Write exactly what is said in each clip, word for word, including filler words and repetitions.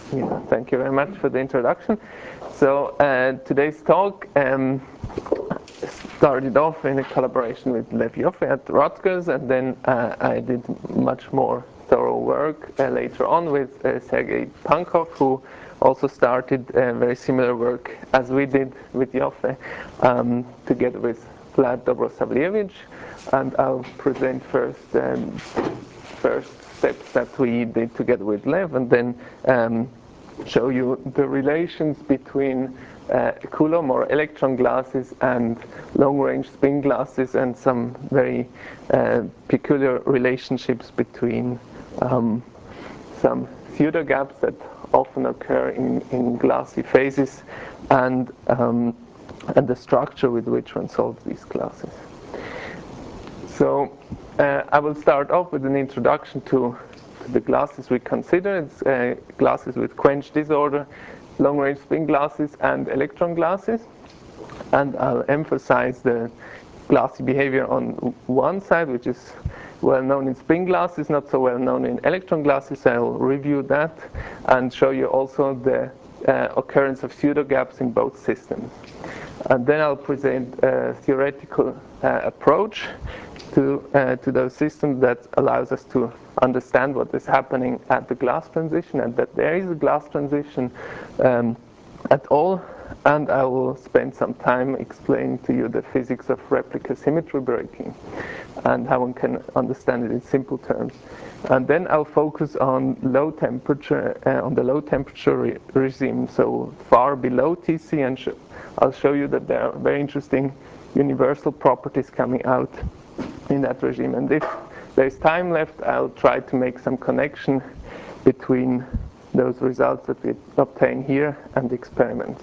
Yeah, thank you very much for the introduction. So uh, today's talk um, started off in a collaboration with Lev Yoffe at Rutgers, and then uh, I did much more thorough work uh, later on with uh, Sergei Pankov, who also started uh, very similar work as we did with Yoffe, um, together with Vlad Dobrosavljevic. And I'll present first um, first steps that we did together with Lev, and then um, show you the relations between uh, Coulomb or electron glasses and long-range spin glasses, and some very uh, peculiar relationships between um, some pseudo gaps that often occur in, in glassy phases, and um, and the structure with which one solves these classes. So uh, I will start off with an introduction to, to the glasses we consider. It's uh, glasses with quench disorder, long-range spin glasses, and electron glasses. And I'll emphasize the glassy behavior on one side, which is well known in spin glasses, not so well known in electron glasses. I'll review that and show you also the uh, occurrence of pseudo gaps in both systems. And then I'll present a theoretical uh, approach to, uh, to those systems that allows us to understand what is happening at the glass transition, and that there is a glass transition um, at all. And I will spend some time explaining to you the physics of replica symmetry breaking and how one can understand it in simple terms. And then I'll focus on low temperature, uh, on the low temperature re regime, so far below T C, and sh I'll show you that there are very interesting universal properties coming out in that regime. And if there's time left, I'll try to make some connection between those results that we obtain here and the experiments.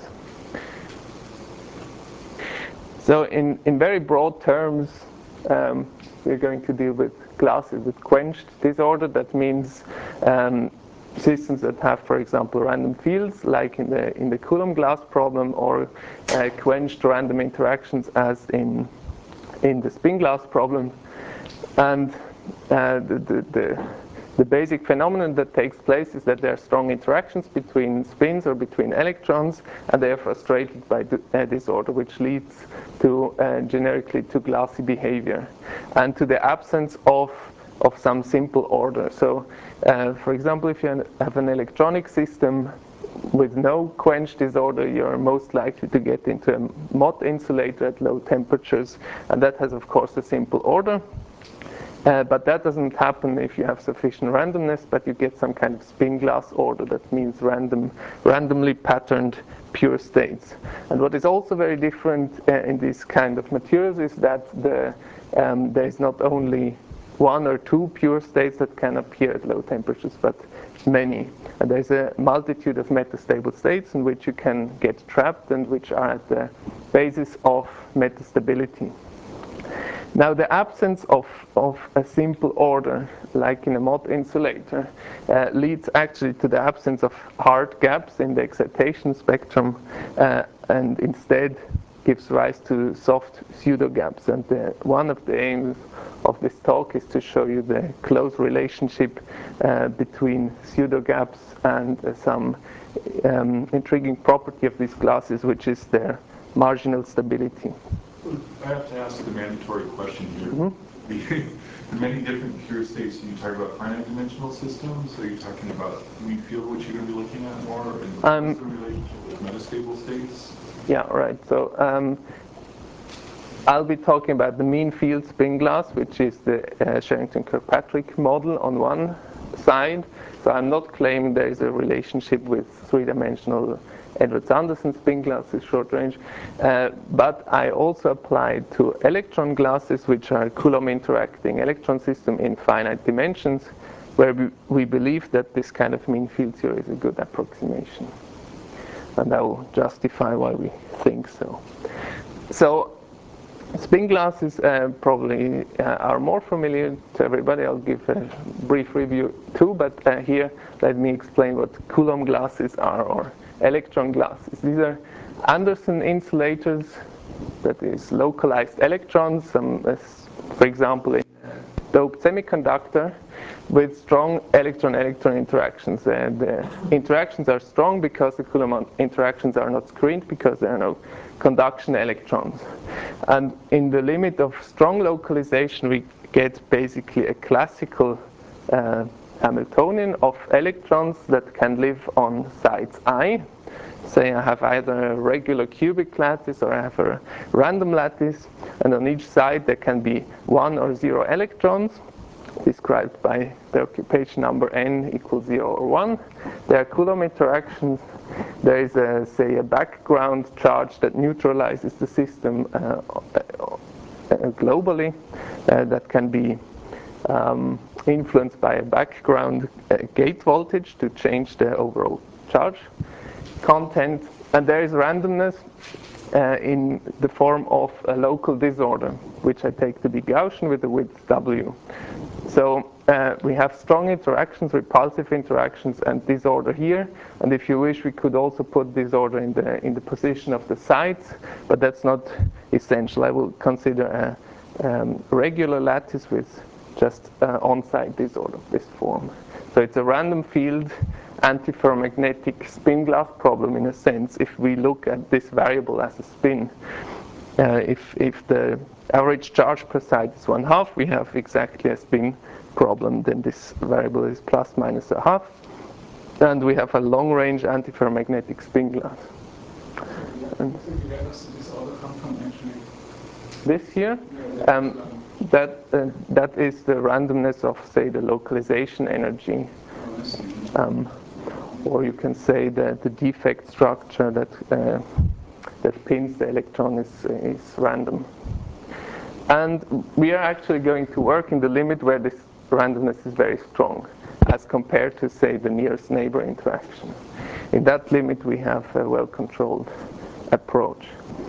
So in, in very broad terms, um, we're going to deal with glasses with quenched disorder. That means um, systems that have, for example, random fields, like in the in the Coulomb glass problem, or uh, quenched random interactions, as in in the spin glass problem. And uh, the, the, the The basic phenomenon that takes place is that there are strong interactions between spins or between electrons, and they are frustrated by the, uh, disorder, which leads to uh, generically to glassy behavior and to the absence of of some simple order. So, uh, for example, if you have an electronic system with no quench disorder, you're most likely to get into a Mott insulator at low temperatures, and that has, of course, a simple order. Uh, but that doesn't happen if you have sufficient randomness, but you get some kind of spin glass order. That means random, randomly patterned pure states. And what is also very different uh, in these kind of materials is that the, um, there is not only one or two pure states that can appear at low temperatures, but many. And there's a multitude of metastable states in which you can get trapped and which are at the basis of metastability. Now, the absence of, of a simple order, like in a Mott insulator, uh, leads actually to the absence of hard gaps in the excitation spectrum, uh, and instead gives rise to soft pseudo gaps. And the, one of the aims of this talk is to show you the close relationship uh, between pseudo gaps and uh, some um, intriguing property of these glasses, which is their marginal stability. I have to ask the mandatory question here. Mm-hmm. The many different pure states, you talk about finite dimensional systems, so you're talking about mean field, which you're going to be looking at more, and um, what's the relationship with metastable states? Yeah, right. So um, I'll be talking about the mean field spin glass, which is the uh, Sherrington-Kirkpatrick model on one side. So I'm not claiming there is a relationship with three-dimensional Edwards-Anderson spin glasses, short range, uh, but I also applied to electron glasses, which are Coulomb interacting electron system in finite dimensions, where we, we believe that this kind of mean field theory is a good approximation. And I will justify why we think so. So spin glasses uh, probably uh, are more familiar to everybody. I'll give a brief review too, but uh, here let me explain what Coulomb glasses are, or electron glasses. These are Anderson insulators, that is localized electrons. Some, uh, for example, in doped semiconductor with strong electron-electron interactions. And the interactions are strong because the Coulomb interactions are not screened because there are no conduction electrons. And in the limit of strong localization, we get basically a classical uh, Hamiltonian of electrons that can live on sites I. Say I have either a regular cubic lattice or I have a random lattice, and on each side there can be one or zero electrons, described by the occupation number n equals zero or one. There are Coulomb interactions. There is, a, say, a background charge that neutralizes the system uh, uh, globally uh, that can be um, influenced by a background uh, gate voltage to change the overall charge content. And there is randomness uh, in the form of a local disorder, which I take to be Gaussian with the width W. So uh, we have strong interactions, repulsive interactions, and disorder here. And if you wish, we could also put disorder in the in the position of the sites, but that's not essential. I will consider a um, regular lattice with just uh, on-site disorder of this form. So it's a random field antiferromagnetic spin glass problem in a sense, if we look at this variable as a spin. Uh, if, if the average charge per site is one half, we have exactly a spin problem, then this variable is plus minus a half. And we have a long-range antiferromagnetic spin glass. And this here, um, that, uh, that is the randomness of, say, the localization energy. Um, or you can say that the defect structure that uh, that pins the electron is, is random. And we are actually going to work in the limit where this randomness is very strong as compared to, say, the nearest neighbor interaction. In that limit we have a well-controlled approach.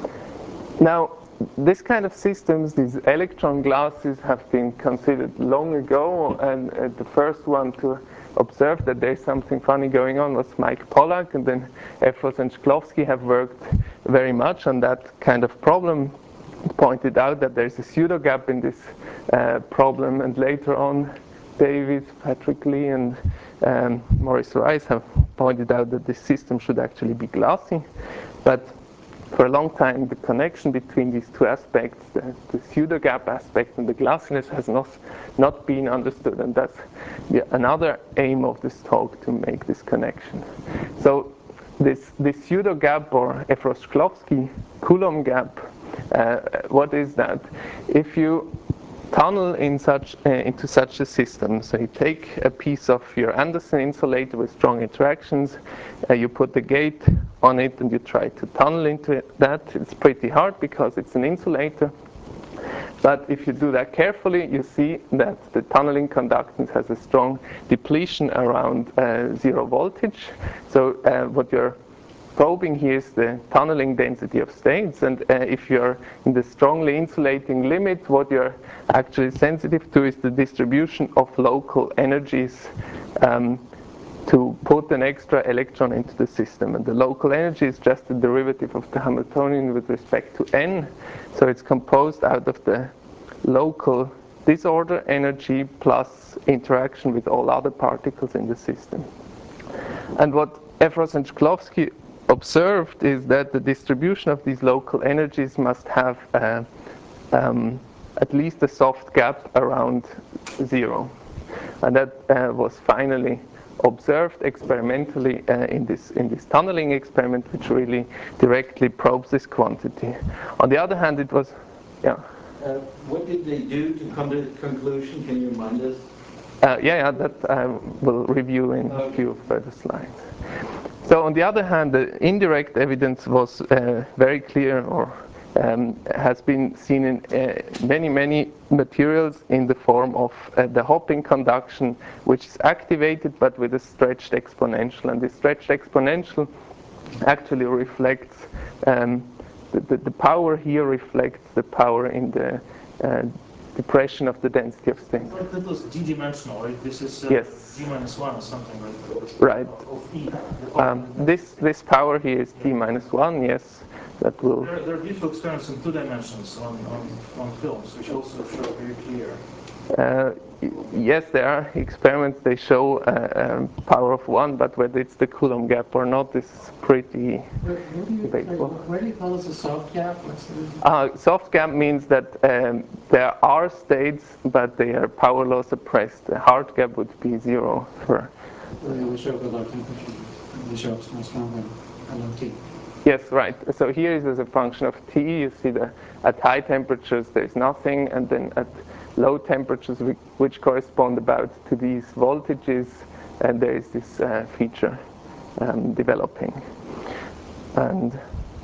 Now, this kind of systems, these electron glasses, have been considered long ago, and uh, the first one to observe that there's something funny going on was Mike Pollack, and then Efros and Shklovsky have worked very much on that kind of problem, pointed out that there's a pseudo gap in this uh, problem, and later on Davis, Patrick Lee, and um, Maurice Rice have pointed out that this system should actually be glassy. But for a long time, the connection between these two aspects, the, the pseudo-gap aspect and the glassiness, has not, not been understood. And that's the, another aim of this talk, to make this connection. So this, this pseudo-gap, or Efros-Shklovsky Coulomb gap, uh, what is that? If you tunnel in such, uh, into such a system, so you take a piece of your Anderson insulator with strong interactions, uh, you put the gate on it and you try to tunnel into it. That it's pretty hard because it's an insulator, but if you do that carefully, you see that the tunneling conductance has a strong depletion around uh, zero voltage. So uh, what you're probing here is the tunneling density of states, and uh, if you're in the strongly insulating limit, what you're actually sensitive to is the distribution of local energies um, to put an extra electron into the system. And the local energy is just the derivative of the Hamiltonian with respect to n, so it's composed out of the local disorder energy plus interaction with all other particles in the system. And what Efros and Shklovsky observed is that the distribution of these local energies must have uh, um, at least a soft gap around zero. And that uh, was finally observed experimentally uh, in this in this tunneling experiment, which really directly probes this quantity. On the other hand, it was, yeah. Uh, what did they do to come to the conclusion? Can you remind us? Uh, yeah, yeah, that I will review in a few further slides. So on the other hand, the indirect evidence was uh, very clear, or um, has been seen in uh, many, many materials in the form of uh, the hopping conduction, which is activated but with a stretched exponential. And this stretched exponential actually reflects, um, the, the, the power here reflects the power in the uh, depression of the density of states. But that was d-dimensional, right? This is uh, yes. d minus one or something, right? Right. Of E. Um, this this power here is d minus one. Yes, that will. There, there are beautiful experiments in two dimensions on, on, on films, which also show very clear Uh, yes, there are experiments, they show a um, power of one, but whether it's the Coulomb gap or not is pretty Where, where do you, debatable. where do you call this a soft gap? What's the, Uh, soft gap means that um, there are states, but they are power law suppressed. The hard gap would be zero for. we show the low temperature. We show it's more strong than low T. Yes, right. So here is as a function of T. You see that at high temperatures there's nothing, and then at low temperatures, which correspond about to these voltages, and there is this uh, feature um, developing. And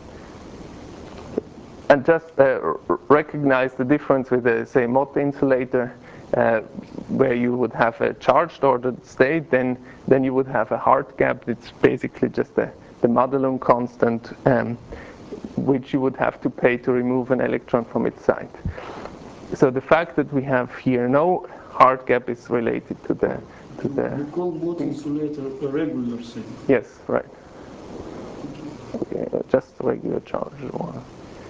and just uh, recognize the difference with the, say, Mott insulator, uh, where you would have a charged ordered state, then then you would have a hard gap. It's basically just a the Madelung constant, um, which you would have to pay to remove an electron from its site. So the fact that we have here no hard gap is related to the to the. You call Mott insulator a regular thing. Yes, right. Okay, just regular charge one.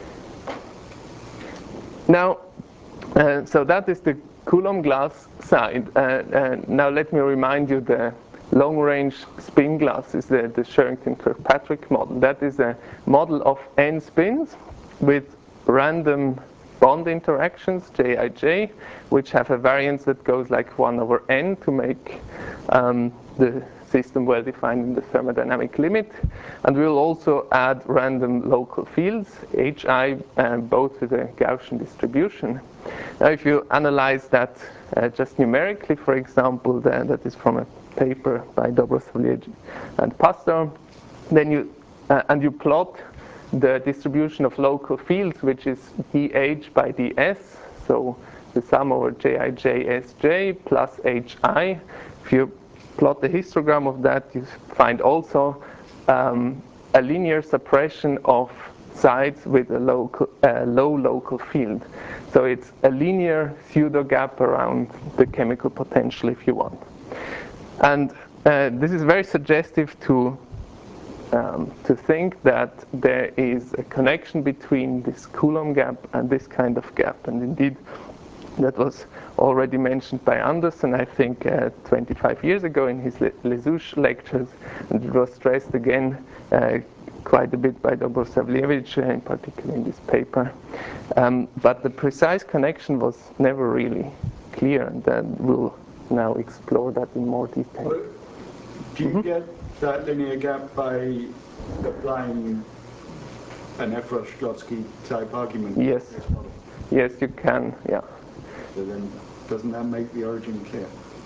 Now, uh, so that is the Coulomb glass side. Uh, uh, now let me remind you the long-range spin glass is the, the Sherrington-Kirkpatrick model. That is a model of n spins with random bond interactions, J I J, which have a variance that goes like one over n to make um, the system well defined in the thermodynamic limit. And we'll also add random local fields, Hi, um, both with a Gaussian distribution. Now if you analyze that uh, just numerically, for example, then that is from a paper by Dobrosavljevic and Pastor, then you uh, and you plot the distribution of local fields, which is dH by ds, so the sum over Jij Sj plus Hi. If you plot the histogram of that, you find also um, a linear suppression of sites with a local, uh, low local field. So it's a linear pseudo gap around the chemical potential, if you want. And uh, this is very suggestive to um, to think that there is a connection between this Coulomb gap and this kind of gap. And indeed, that was already mentioned by Anderson, I think, uh, twenty-five years ago in his Les Ouches lectures, and it was stressed again uh, quite a bit by Dobrosavljevic, uh, in particular in this paper. Um, but the precise connection was never really clear, and then we'll now explore that in more detail. Well, do you Mm-hmm. get that linear gap by applying an Efrosh-Schlotsky type argument? Yes. Yes, you can, yeah. So then, doesn't that make the origin clear?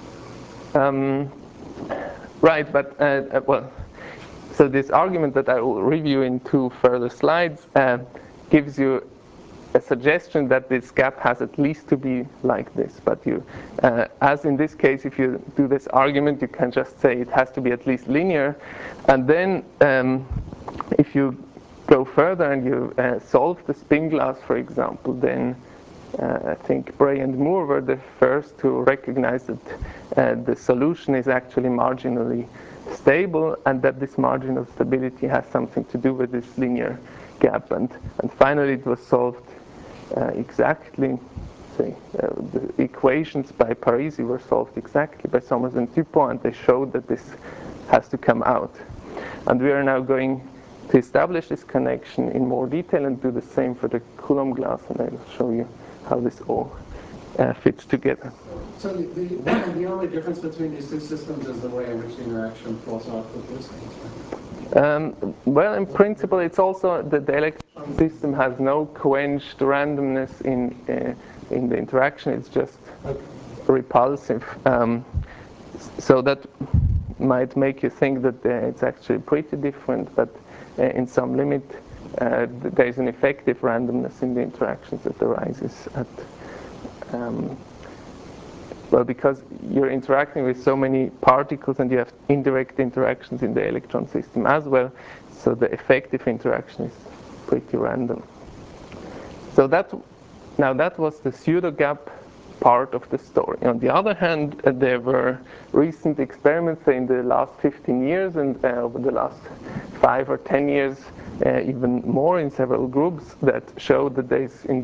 Um, right, but, uh, uh, well, so this argument that I will review in two further slides uh, gives you a suggestion that this gap has at least to be like this. But you, uh, as in this case, if you do this argument, you can just say it has to be at least linear. And then um, if you go further and you uh, solve the spin glass, for example, then uh, I think Bray and Moore were the first to recognize that uh, the solution is actually marginally stable, and that this margin of stability has something to do with this linear gap. And, and finally it was solved uh, exactly, say, uh, the equations by Parisi were solved exactly by Somers and Dupont, and they showed that this has to come out. And we are now going to establish this connection in more detail and do the same for the Coulomb glass, and I will show you how this all uh, fits together. So the, the, the only difference between these two systems is the way in which the interaction falls off with this thing. Um, well, in principle, it's also that the electron system has no quenched randomness in uh, in the interaction. It's just Okay. repulsive. Um, so that might make you think that uh, it's actually pretty different, but uh, in some limit, uh, there is an effective randomness in the interactions that arises at. Um, Well, because you're interacting with so many particles and you have indirect interactions in the electron system as well, so the effective interaction is pretty random. So that, now that was the pseudo gap part of the story. On the other hand, uh, there were recent experiments in the last fifteen years and uh, over the last five or ten years, uh, even more in several groups, that showed that there is indeed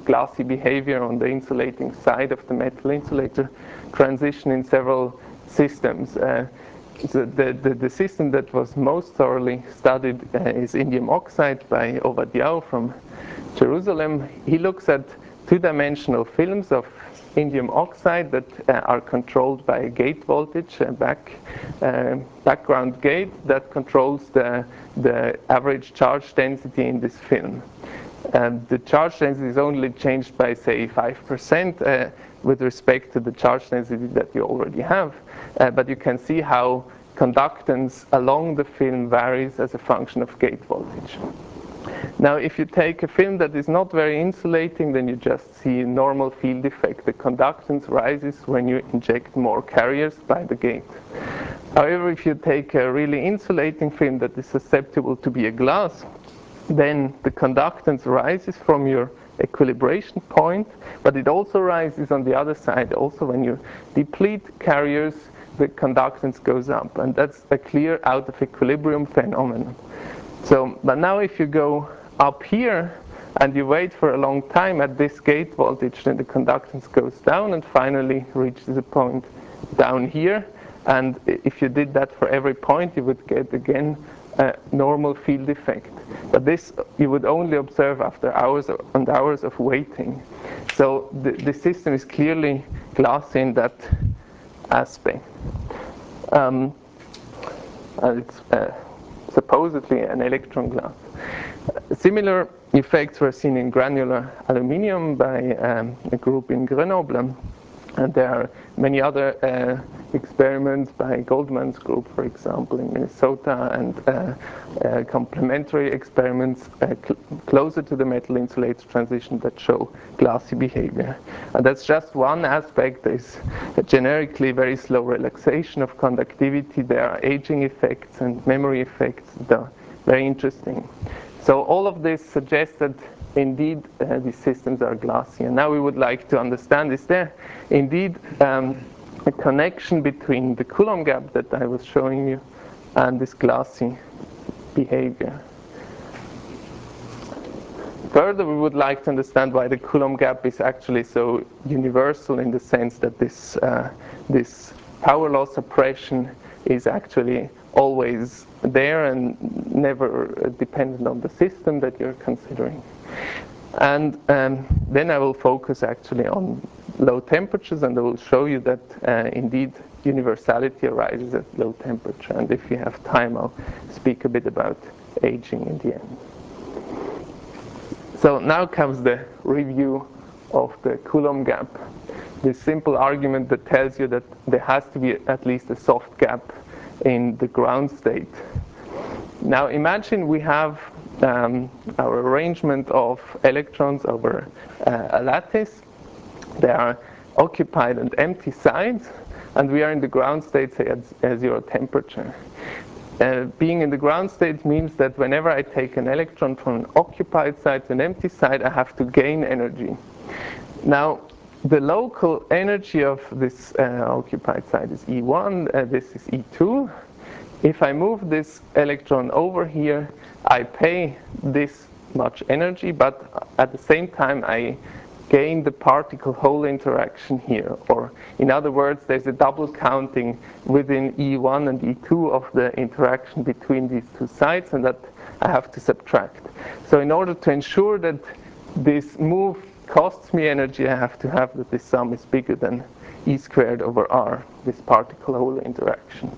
glassy behavior on the insulating side of the metal insulator transition in several systems. Uh, the, the, the, the system that was most thoroughly studied uh, is indium oxide by Ovadiao from Jerusalem. He looks at two-dimensional films of indium oxide that uh, are controlled by a gate voltage, a back, uh, background gate that controls the, the average charge density in this film. Um, the charge density is only changed by, say, five percent uh, with respect to the charge density that you already have. Uh, but you can see how conductance along the film varies as a function of gate voltage. Now, if you take a film that is not very insulating, then you just see a normal field effect. The conductance rises when you inject more carriers by the gate. However, if you take a really insulating film that is susceptible to be a glass, then the conductance rises from your equilibration point, but it also rises on the other side. Also, when you deplete carriers, the conductance goes up, and that's a clear out of equilibrium phenomenon. So, but now if you go up here and you wait for a long time at this gate voltage, then the conductance goes down and finally reaches a point down here. And if you did that for every point, you would get again a normal field effect. But this you would only observe after hours and hours of waiting. So the, the system is clearly glassy in that aspect. Um, and it's uh, supposedly an electron glass. Similar effects were seen in granular aluminium by um, a group in Grenoble. And there are many other uh, experiments by Goldman's group, for example, in Minnesota, and uh, uh, complementary experiments uh, cl closer to the metal insulator transition that show glassy behavior. And that's just one aspect. There's a generically very slow relaxation of conductivity. There are aging effects and memory effects that are very interesting. So all of this suggests that indeed uh, these systems are glassy. And now we would like to understand, is there indeed um, a connection between the Coulomb gap that I was showing you and this glassy behavior? Further, we would like to understand why the Coulomb gap is actually so universal, in the sense that this, uh, this power law suppression is actually always there and never dependent on the system that you're considering. And um, then I will focus actually on low temperatures, and I will show you that uh, indeed universality arises at low temperature. And if you have time, I'll speak a bit about aging in the end. So now comes the review of the Coulomb gap. This simple argument that tells you that there has to be at least a soft gap in the ground state. Now imagine we have um, our arrangement of electrons over uh, a lattice. There are occupied and empty sides, and we are in the ground state, say, at, at zero temperature. Uh, being in the ground state means that whenever I take an electron from an occupied side to an empty side, I have to gain energy. Now, the local energy of this uh, occupied side is E one, uh, this is E two. If I move this electron over here, I pay this much energy, but at the same time I gain the particle-hole interaction here. Or in other words, there's a double counting within E one and E two of the interaction between these two sides, and that I have to subtract. So in order to ensure that this move costs me energy, I have to have that this sum is bigger than E squared over R, this particle-hole interaction.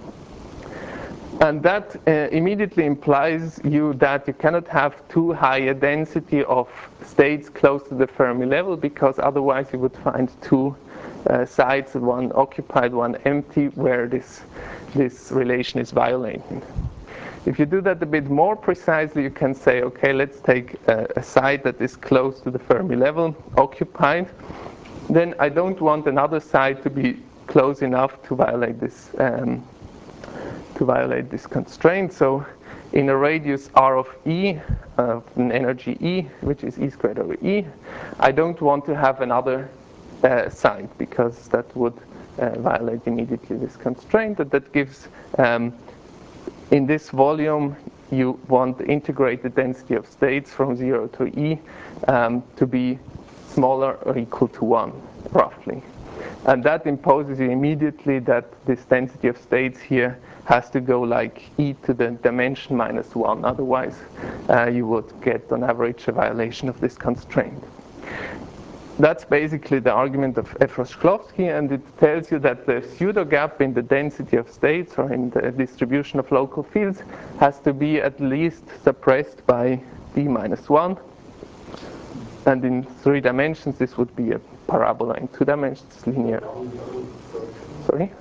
And that uh, immediately implies you that you cannot have too high a density of states close to the Fermi level, because otherwise you would find two uh, sides, one occupied, one empty, where this, this relation is violated. If you do that a bit more precisely, you can say, okay, let's take a, a side that is close to the Fermi level, occupied. Then I don't want another side to be close enough to violate this um, to violate this constraint. So in a radius R of E, of an energy E, which is E squared over E, I don't want to have another uh, side, because that would uh, violate immediately this constraint. And that gives, um, in this volume, you want the integrated density of states from zero to E um, to be smaller or equal to one, roughly. And that imposes you immediately that this density of states here has to go like e to the dimension minus one. Otherwise, uh, you would get on average a violation of this constraint. That's basically the argument of Efros-Shklovsky, and it tells you that the pseudo gap in the density of states or in the distribution of local fields has to be at least suppressed by d minus one. And in three dimensions, this would be a parabola. In two dimensions, linear. Sorry?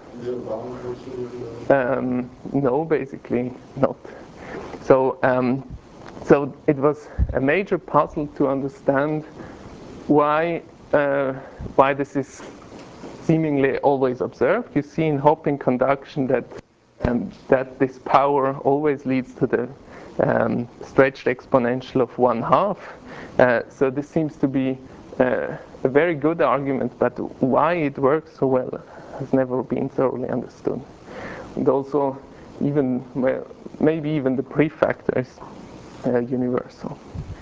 Um, no, basically not. So, um, so it was a major puzzle to understand why uh, why this is seemingly always observed. You see in hopping conduction that um, that this power always leads to the um, stretched exponential of one half. Uh, so this seems to be uh, a very good argument, but why it works so well has never been thoroughly understood. And also, even well, maybe even the prefactor is uh, universal.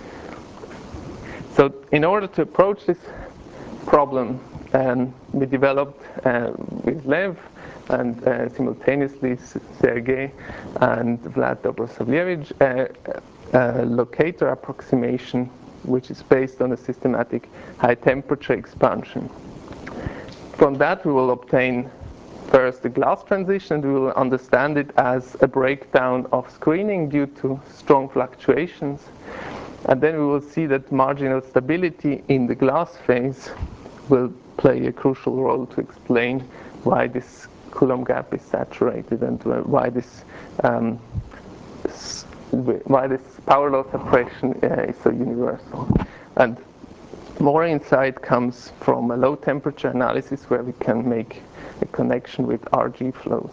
So in order to approach this problem, um, we developed uh, with Lev and uh, simultaneously Sergei and Vlad Dobrosavljevic a, a locator approximation which is based on a systematic high temperature expansion. From that we will obtain first the glass transition, and we will understand it as a breakdown of screening due to strong fluctuations. And then we will see that marginal stability in the glass phase will play a crucial role to explain why this Coulomb gap is saturated and why this um, why this power law suppression uh, is so universal. And more insight comes from a low temperature analysis where we can make a connection with R G flows.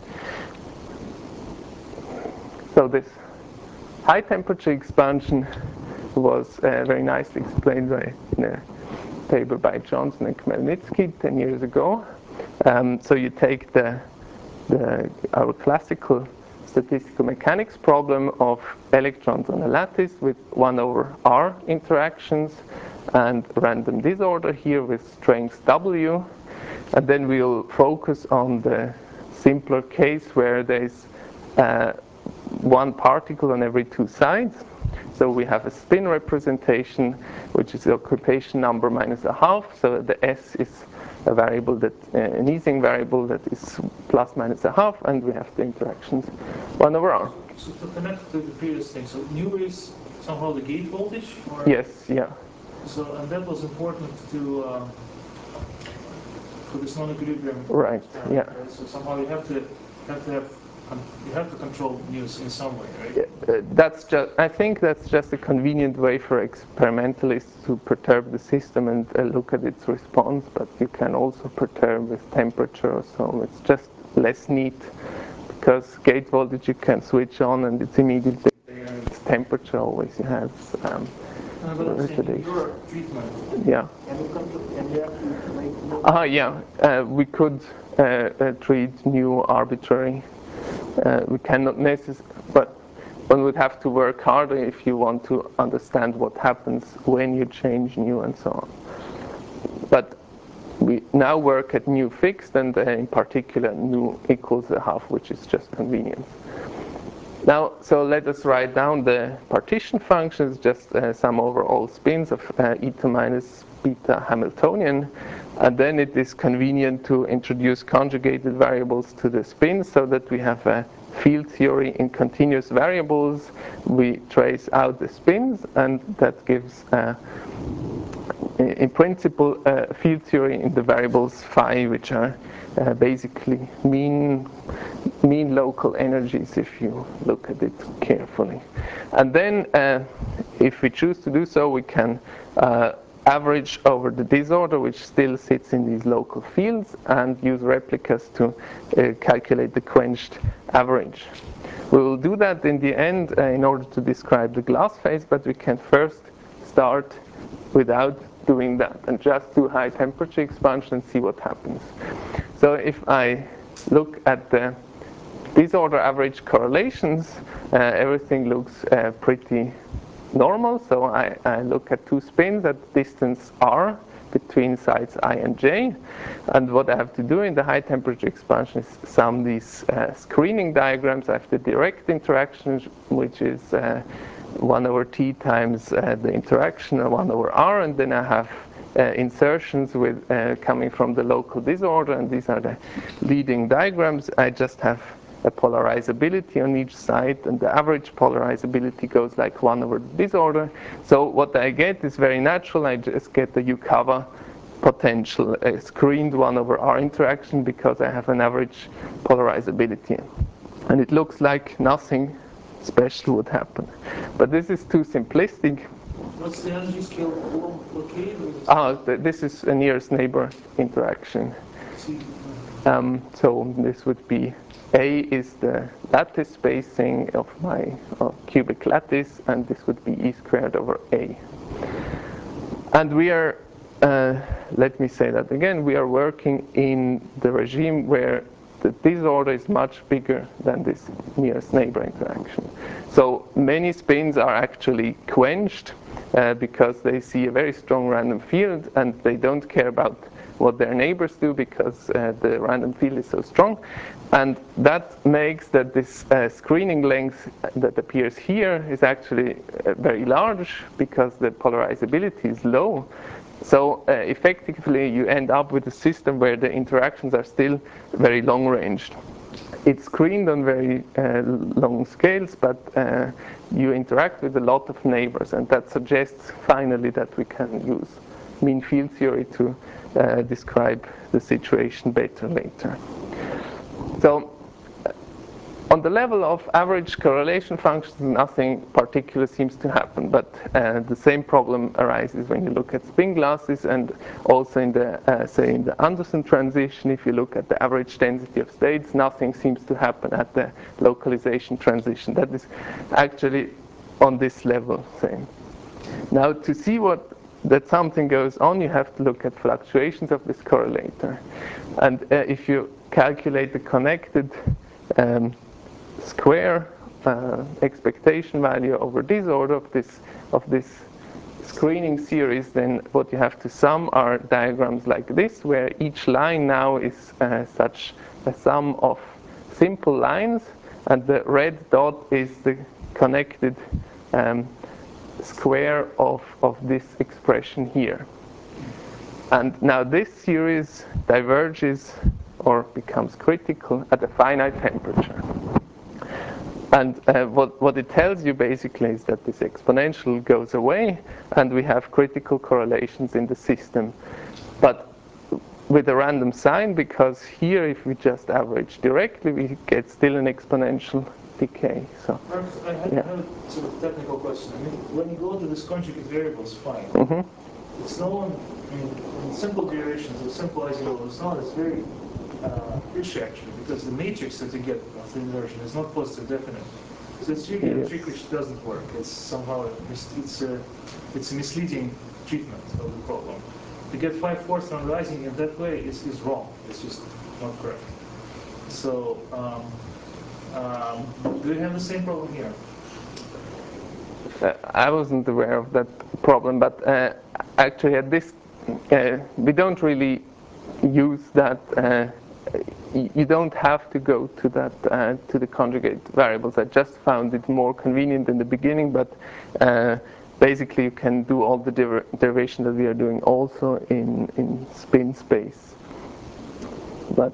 So this high temperature expansion was uh, very nicely explained by, in a paper by Johnson and Khmelnytsky ten years ago. Um, so you take the, the our classical statistical mechanics problem of electrons on a lattice with one over r interactions and random disorder here with strength W, and then we'll focus on the simpler case where there's uh, one particle on every two sides. So we have a spin representation, which is the occupation number minus a half. So the S is a variable that, uh, an Ising variable that is plus minus a half, and we have the interactions one over r. So to connect to the previous thing, so nu is somehow the gate voltage? Or? Yes, yeah. So, and that was important to uh, for this non-equilibrium. Right, uh, yeah. Right? So somehow you have to have to have you have to control news in some way, right? Yeah, uh, that's just. I think that's just a convenient way for experimentalists to perturb the system and uh, look at its response. But you can also perturb with temperature or so. It's just less neat because gate voltage you can switch on and it's immediately there. It's temperature always has um, Uh, but I'm saying in your treatment, yeah. Can you come to, can you actually make new? Ah, uh, yeah. Uh, we could uh, uh, treat new arbitrary. Uh, we cannot necessarily, but one would have to work harder if you want to understand what happens when you change nu and so on. But we now work at nu fixed, and uh, in particular nu equals a half, which is just convenience. Now, so let us write down the partition functions, just uh, sum over all spins of uh, eta minus beta Hamiltonian. And then it is convenient to introduce conjugated variables to the spins so that we have a field theory in continuous variables. We trace out the spins, and that gives, uh, in principle, a field theory in the variables phi, which are uh, basically mean mean local energies if you look at it carefully. And then, uh, if we choose to do so, we can uh, average over the disorder, which still sits in these local fields, and use replicas to uh, calculate the quenched average. We will do that in the end uh, in order to describe the glass phase, but we can first start without doing that and just do high temperature expansion and see what happens. So if I look at the disorder average correlations, uh, everything looks uh, pretty normal, so I, I look at two spins at distance r between sides I and j, and what I have to do in the high temperature expansion is sum these uh, screening diagrams. I have the direct interaction, which is uh, one over t times uh, the interaction, uh, one over r, and then I have uh, insertions with uh, coming from the local disorder, and these are the leading diagrams. I just have a polarizability on each side, and the average polarizability goes like one over the disorder. So what I get is very natural. I just get the Yukawa potential, a screened one over r interaction, because I have an average polarizability. And it looks like nothing special would happen. But this is too simplistic. What's the energy scale blockade? Ah, th this is a nearest neighbor interaction. Um, so this would be A is the lattice spacing of my uh, cubic lattice, and this would be E squared over A. And we are, uh, let me say that again, we are working in the regime where the disorder is much bigger than this nearest neighbor interaction. So many spins are actually quenched uh, because they see a very strong random field, and they don't care about what their neighbors do because uh, the random field is so strong. And that makes that this uh, screening length that appears here is actually uh, very large because the polarizability is low. So uh, effectively you end up with a system where the interactions are still very long ranged. It's screened on very uh, long scales, but uh, you interact with a lot of neighbors, and that suggests finally that we can use mean field theory to uh, describe the situation better later. So on the level of average correlation functions, nothing particular seems to happen, but uh, the same problem arises when you look at spin glasses, and also in the, uh, say, in the Anderson transition. If you look at the average density of states, nothing seems to happen at the localization transition. That is actually on this level, say. Now, to see what that something goes on, you have to look at fluctuations of this correlator. And uh, if you calculate the connected um, square uh, expectation value over disorder of this of this screening series, then what you have to sum are diagrams like this, where each line now is uh, such a sum of simple lines, and the red dot is the connected um, square of, of this expression here. And now this series diverges or becomes critical at a finite temperature. And uh, what, what it tells you basically is that this exponential goes away, and we have critical correlations in the system. But with a random sign, because here if we just average directly, we get still an exponential decay. So, Marcus, I had, yeah. had a sort of technical question. I mean, when you go to this conjugate variables, fine. Mm-hmm. It's known, I mean, in simple derivations or simple isomorphism, it's not, it's very uh, rich actually, because the matrix that you get of the inversion is not positive definite. So it's really a Yes. trick which doesn't work. It's somehow, it's a, it's a misleading treatment of the problem. To get five fourths non-rising in that way is, is wrong. It's just not correct. So, um, um, do you have the same problem here? Uh, I wasn't aware of that problem, but uh, actually at this, uh, we don't really use that. Uh, you don't have to go to that, uh, to the conjugate variables. I just found it more convenient in the beginning, but uh, basically you can do all the der derivation that we are doing also in, in spin space. But,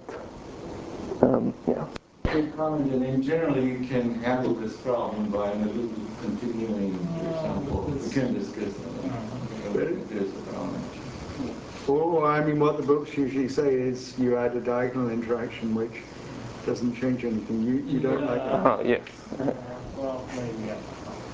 um, yeah. Quick comment, and then generally you can handle this problem by a little continuing example. We can discuss that. There's a problem. Well, I mean, what the books usually say is you add a diagonal interaction, which doesn't change anything. You, you don't Yeah. like that. Uh, yes. Uh, well, maybe, yeah.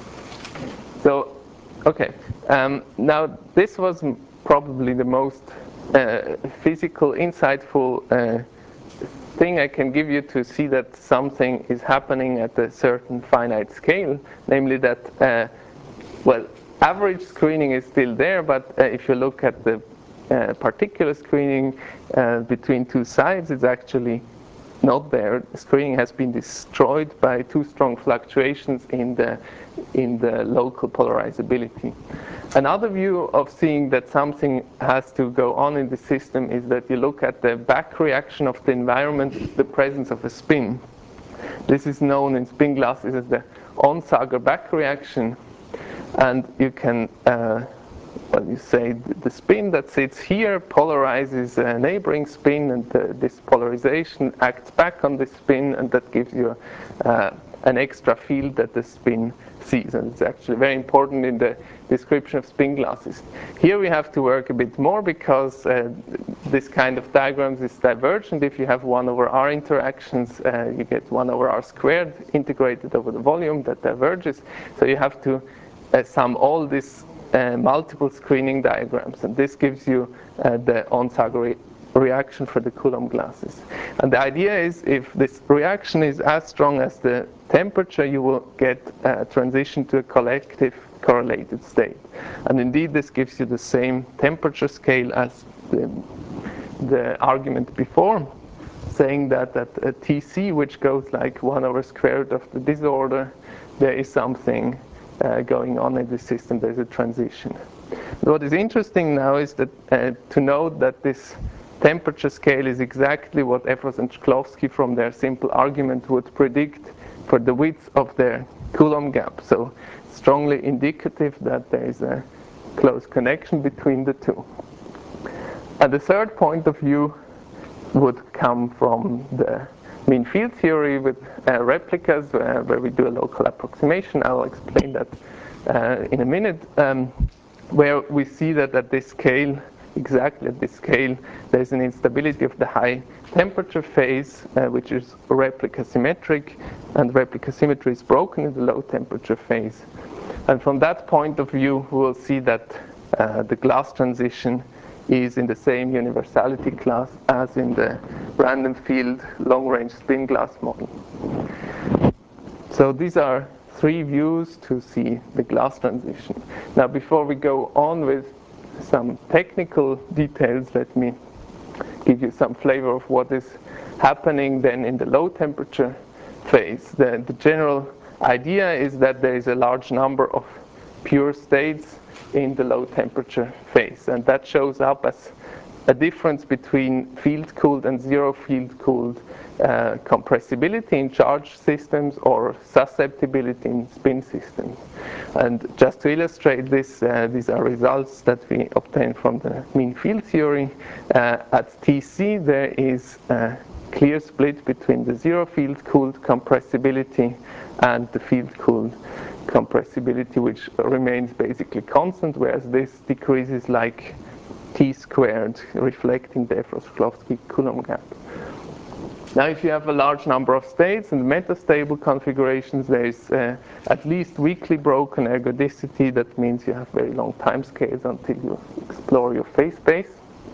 So, okay. Um, now, this was m probably the most uh, physical, insightful uh, thing I can give you to see that something is happening at a certain finite scale, namely that, uh, well, average screening is still there, but uh, if you look at the uh, particular screening uh, between two sides, it's actually not there. Screening has been destroyed by too strong fluctuations in the, in the local polarizability. Another view of seeing that something has to go on in the system is that you look at the back reaction of the environment, the presence of a spin. This is known in spin glasses as the Onsager back reaction, and you can uh, well, you say the spin that sits here polarizes a neighboring spin, and the, this polarization acts back on this spin, and that gives you uh, an extra field that the spin sees. And it's actually very important in the description of spin glasses. Here we have to work a bit more because uh, this kind of diagrams is divergent. If you have one over r interactions, uh, you get one over r squared integrated over the volume that diverges. So you have to uh, sum all these uh, multiple screening diagrams, and this gives you uh, the Onsager re reaction for the Coulomb glasses. And the idea is, if this reaction is as strong as the temperature, you will get a transition to a collective correlated state. And indeed, this gives you the same temperature scale as the, the argument before, saying that at a T C, which goes like one over square root of the disorder, there is something uh, going on in the system. There's a transition. What is interesting now is that uh, to note that this temperature scale is exactly what Effross and Shklovsky from their simple argument would predict for the width of their Coulomb gap. So strongly indicative that there is a close connection between the two. And the third point of view would come from the mean field theory with uh, replicas, uh, where we do a local approximation. I'll explain that uh, in a minute, um, where we see that at this scale, exactly at this scale, there's an instability of the high temperature phase, uh, which is replica symmetric, and replica symmetry is broken in the low temperature phase. And from that point of view, we will see that uh, the glass transition is in the same universality class as in the random field long-range spin glass model. So these are three views to see the glass transition. Now, before we go on with some technical details, let me give you some flavor of what is happening then in the low temperature phase. The, the general idea is that there is a large number of pure states in the low temperature phase, and that shows up as a difference between field-cooled and zero-field-cooled uh, compressibility in charge systems or susceptibility in spin systems. And just to illustrate this, uh, these are results that we obtained from the mean field theory. Uh, at T C, there is a clear split between the zero-field-cooled compressibility and the field-cooled compressibility, which remains basically constant, whereas this decreases like T squared, reflecting the Effross-Shklovsky Coulomb gap. Now, if you have a large number of states and metastable configurations, there is uh, at least weakly broken ergodicity. That means you have very long time scales until you explore your phase space.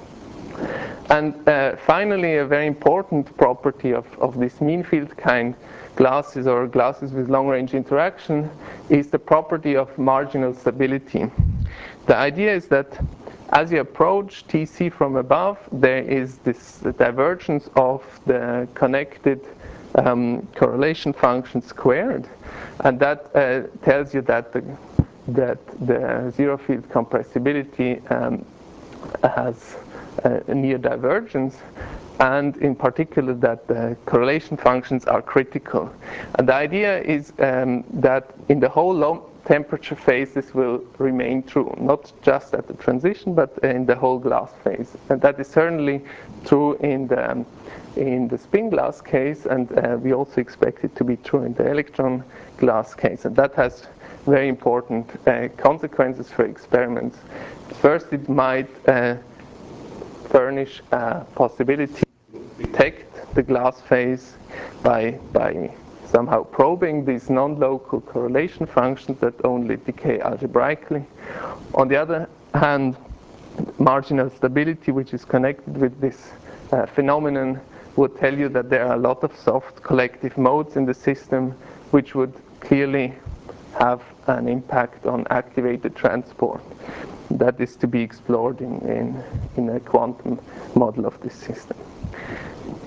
And uh, finally, a very important property of, of this mean field kind glasses or glasses with long-range interaction is the property of marginal stability. The idea is that as you approach T C from above, there is this divergence of the connected um, correlation function squared, and that uh, tells you that the, that the zero field compressibility um, has a, a near divergence, and in particular that the correlation functions are critical. And the idea is um, that in the whole low temperature phase this will remain true, not just at the transition, but in the whole glass phase. And that is certainly true in the, um, in the spin glass case, and uh, we also expect it to be true in the electron glass case. And that has very important uh, consequences for experiments. First, it might uh, furnish a possibility to detect the glass phase by, by somehow probing these non-local correlation functions that only decay algebraically. On the other hand, marginal stability, which is connected with this uh, phenomenon, would tell you that there are a lot of soft collective modes in the system, which would clearly have an impact on activated transport. That is to be explored in, in, in a quantum model of this system.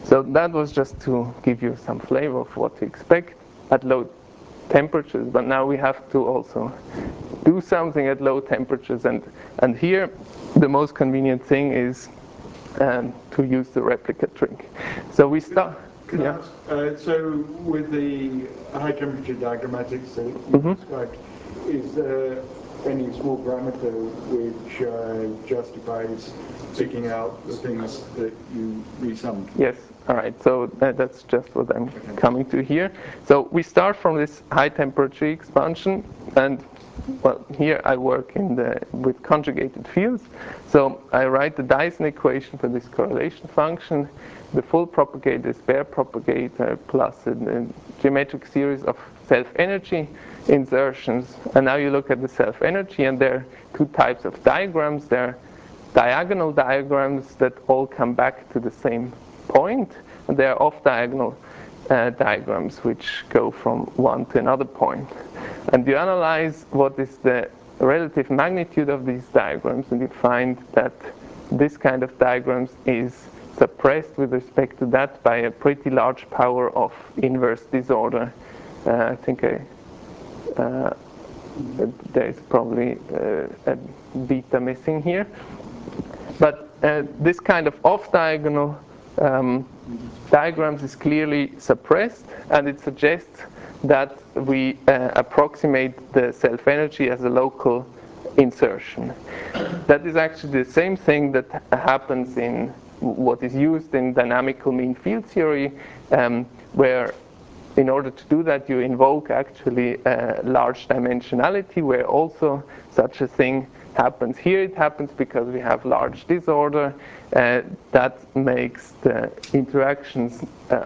So that was just to give you some flavor of what to expect at low temperatures, but now we have to also do something at low temperatures, and, and here the most convenient thing is um, to use the replica trick. So we start. Can I Yeah. ask, uh, so with the high temperature diagrammatics that you Mhm. described, is there any small parameter which uh, justifies picking out the things that you resummed? Yes, all right, so that, that's just what I'm coming to here. So we start from this high temperature expansion, and well, here I work in the with conjugated fields. So I write the Dyson equation for this correlation function. The full propagator is bare propagator plus a, a geometric series of self-energy insertions. And now you look at the self-energy, and there are two types of diagrams. There are diagonal diagrams that all come back to the same point, and there are off-diagonal uh, diagrams which go from one to another point. And you analyze what is the relative magnitude of these diagrams, and you find that this kind of diagrams is suppressed with respect to that by a pretty large power of inverse disorder. Uh, I think I, uh, there is probably uh, a beta missing here. But uh, this kind of off-diagonal um, diagrams is clearly suppressed, and it suggests that we uh, approximate the self-energy as a local insertion. That is actually the same thing that happens in what is used in dynamical mean field theory, um, where in order to do that you invoke actually uh, large dimensionality, where also such a thing happens. Here it happens because we have large disorder uh, that makes the interactions uh,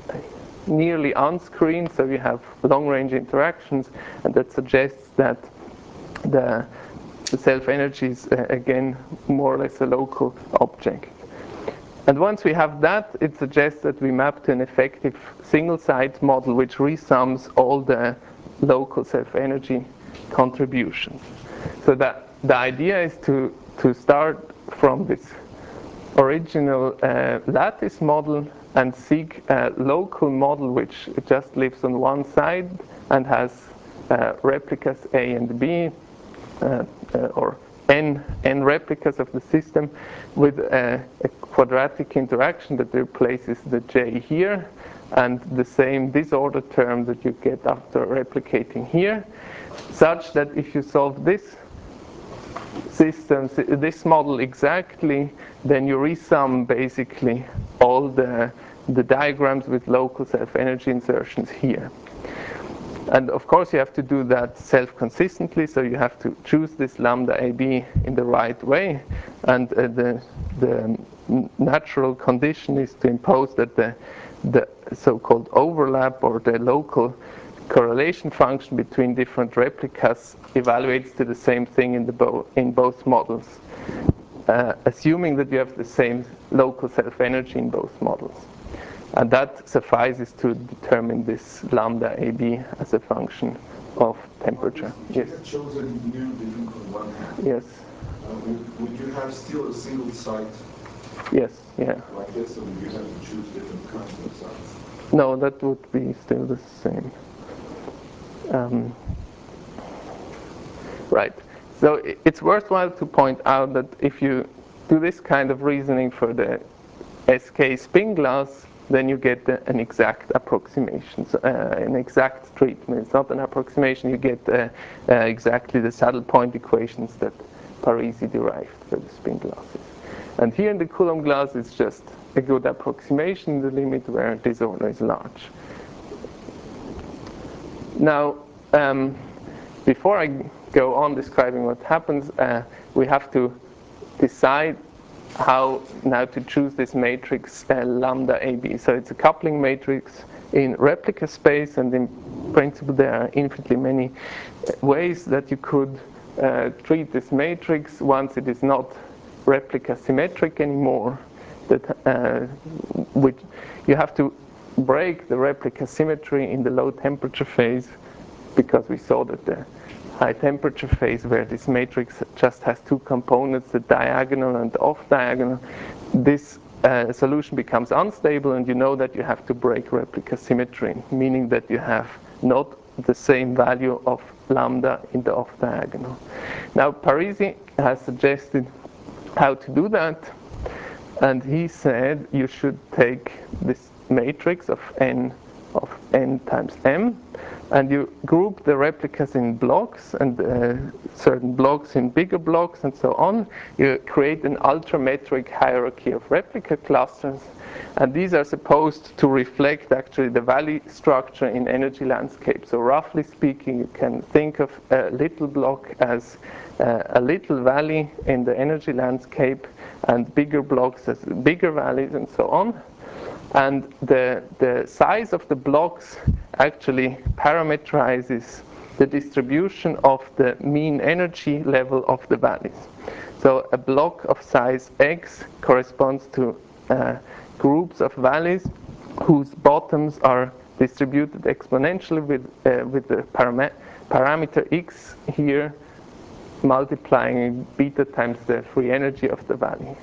nearly unscreened, so you have long-range interactions, and that suggests that the, the self-energy is uh, again more or less a local object. And once we have that, it suggests that we map to an effective single-site model which resums all the local self-energy contributions. So that the idea is to, to start from this original uh, lattice model and seek a local model which just lives on one side and has uh, replicas A and B, uh, uh, or n, n replicas of the system with a, a quadratic interaction that replaces the j here and the same disorder term that you get after replicating here, such that if you solve this system, this model exactly, then you resum basically all the, the diagrams with local self-energy insertions here. And of course you have to do that self-consistently, so you have to choose this lambda A B in the right way, and uh, the, the natural condition is to impose that the, the so-called overlap or the local correlation function between different replicas evaluates to the same thing in, the bo in both models, uh, assuming that you have the same local self-energy in both models. And that suffices to determine this lambda A B as a function of temperature. If Yes. you had chosen mu different from one half, Yes. uh, would, would you have still a single site Yes. Yeah. like this, or would you have to choose different kinds of sites? No, that would be still the same. Um, right. So it's worthwhile to point out that if you do this kind of reasoning for the S K spin glass, then you get uh, an exact approximation, so, uh, an exact treatment. It's not an approximation, you get uh, uh, exactly the saddle point equations that Parisi derived for the spin glasses. And here in the Coulomb glass, it's just a good approximation, the limit where disorder is large. Now, um, before I go on describing what happens, uh, we have to decide how now to choose this matrix uh, lambda A B. So it's a coupling matrix in replica space, and in principle there are infinitely many ways that you could uh, treat this matrix once it is not replica symmetric anymore. That uh, which you have to break the replica symmetry in the low temperature phase, because we saw that the high temperature phase, where this matrix just has two components, the diagonal and the off diagonal, this uh, solution becomes unstable, and you know that you have to break replica symmetry, meaning that you have not the same value of lambda in the off diagonal. Now Parisi has suggested how to do that, and he said you should take this matrix of n of n times m, and you group the replicas in blocks, and uh, certain blocks in bigger blocks, and so on. You create an ultrametric hierarchy of replica clusters, and these are supposed to reflect actually the valley structure in energy landscape. So roughly speaking, you can think of a little block as uh, a little valley in the energy landscape, and bigger blocks as bigger valleys, and so on. And the, the size of the blocks actually parameterizes the distribution of the mean energy level of the valleys. So a block of size x corresponds to uh, groups of valleys whose bottoms are distributed exponentially with, uh, with the param parameter x here multiplying beta times the free energy of the valley.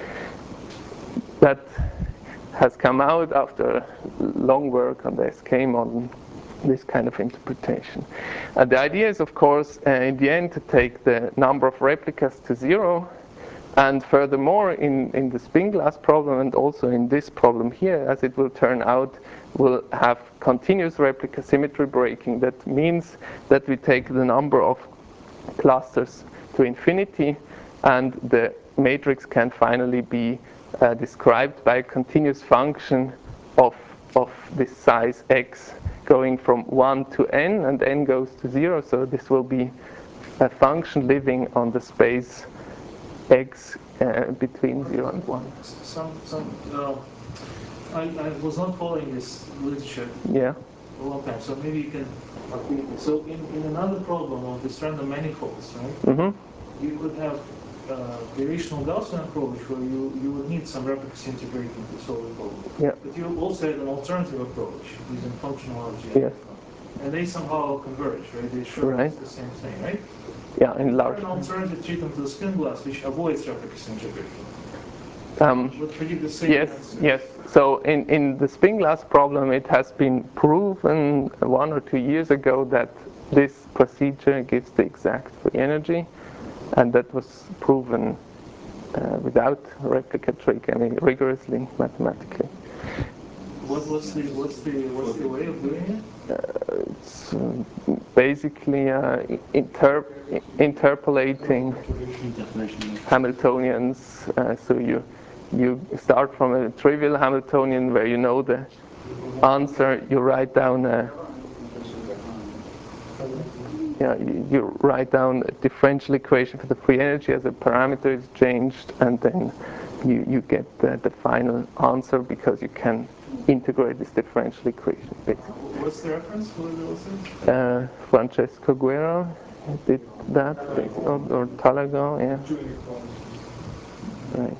That has come out after long work on the S K model, this kind of interpretation. And the idea is, of course, uh, in the end to take the number of replicas to zero, and furthermore in, in the spin glass problem and also in this problem here, as it will turn out, we'll have continuous replica symmetry breaking. That means that we take the number of clusters to infinity, and the matrix can finally be Uh, described by a continuous function of, of this size x going from one to n, and n goes to zero, so this will be a function living on the space x uh, between zero and one. Some, some, uh, I, I was not following this literature Yeah. a long time, so maybe you can update me. So in, in another problem of this random manifolds, right, Mm-hmm. you could have Uh, the rational Gaussian approach where you, you would need some replica symmetry breaking to solve the problem. Yeah. But you also had an alternative approach using functional algebra. Yes. And they somehow converge, right? They show Right. it's the same thing, right? Yeah, in large. An alternative treatment to the spin glass which avoids replica symmetry breaking. Um, Would predict the same yes, answer. yes. So in, in the spin glass problem, it has been proven one or two years ago that this procedure gives the exact free energy. And that was proven uh, without replica trick, I mean rigorously mathematically. What, what's the what's the what's the way of doing it? Uh, it's um, basically uh, interp interpolating Hamiltonians. Uh, so you you start from a trivial Hamiltonian where you know the answer. You write down a Yeah, you, you write down a differential equation for the free energy as a parameter is changed, and then you, you get the, the final answer because you can integrate this differential equation, basically. What's the reference? Who was it? Uh, Francesco Guerra did that, basically, or, or Talago, yeah. Right.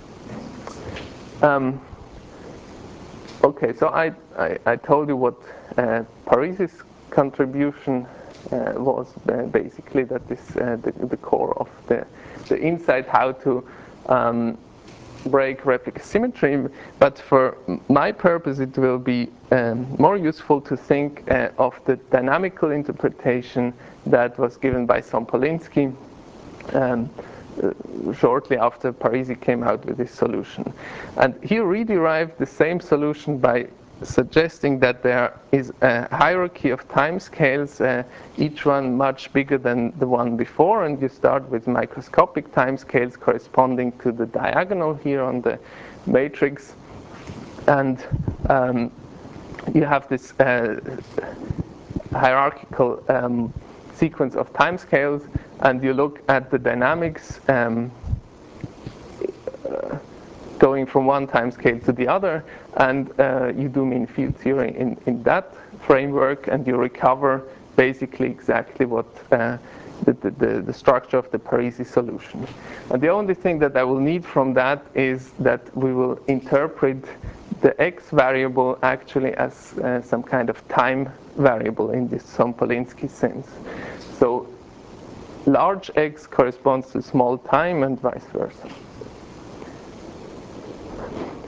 Um, okay, so I, I, I told you what uh, Parisi's contribution Uh, was uh, basically that is uh, the, the core of the, the insight how to um, break replica symmetry. But for my purpose, it will be um, more useful to think uh, of the dynamical interpretation that was given by Sompolinsky um, uh, shortly after Parisi came out with this solution. And he re-derived the same solution by suggesting that there is a hierarchy of timescales, uh, each one much bigger than the one before, and you start with microscopic timescales corresponding to the diagonal here on the matrix, and um, you have this uh, hierarchical um, sequence of timescales, and you look at the dynamics um, uh, going from one time scale to the other, and uh, you do mean field theory in, in that framework, and you recover basically exactly what uh, the, the, the structure of the Parisi solution. And the only thing that I will need from that is that we will interpret the x variable actually as uh, some kind of time variable in this Sompolinsky sense. So large x corresponds to small time and vice versa.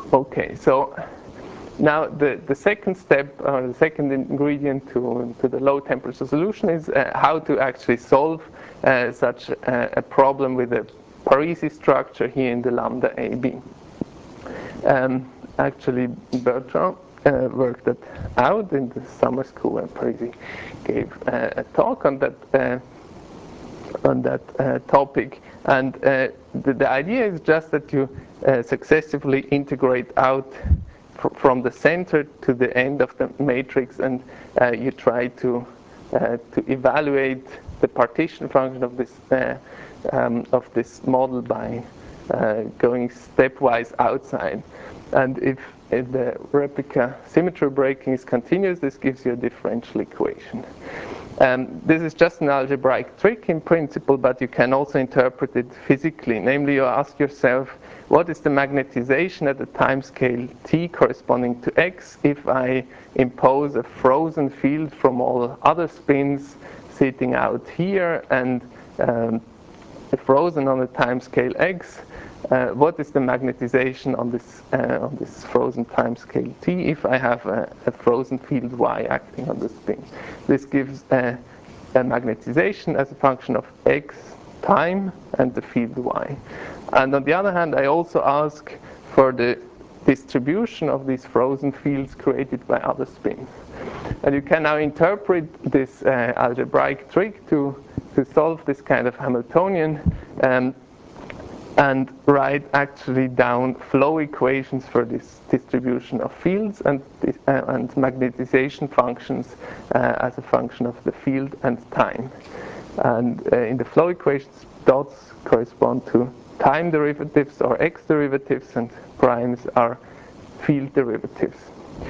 Okay, so now the, the second step, or the second ingredient to, to the low temperature solution is uh, how to actually solve uh, such a, a problem with a Parisi structure here in the lambda A B. Um, actually, Bertrand uh, worked that out in the summer school when Parisi gave uh, a talk on that uh, on that uh, topic. And uh, the, the idea is just that you uh, successively integrate out fr from the center to the end of the matrix, and uh, you try to uh, to evaluate the partition function of this uh, um, of this model by uh, going stepwise outside. And if, if the replica symmetry breaking is continuous, this gives you a differential equation. Um, this is just an algebraic trick in principle, but you can also interpret it physically. Namely, you ask yourself, what is the magnetization at the time scale t corresponding to x if I impose a frozen field from all other spins sitting out here and um, frozen on the time scale x? Uh, what is the magnetization on this uh, on this frozen time scale t if I have a, a frozen field y acting on the spin? This gives a, a magnetization as a function of x time and the field y. And on the other hand, I also ask for the distribution of these frozen fields created by other spins. And you can now interpret this uh, algebraic trick to, to solve this kind of Hamiltonian um, and write actually down flow equations for this distribution of fields and, uh, and magnetization functions uh, as a function of the field and time. And uh, in the flow equations, dots correspond to time derivatives or x derivatives, and primes are field derivatives.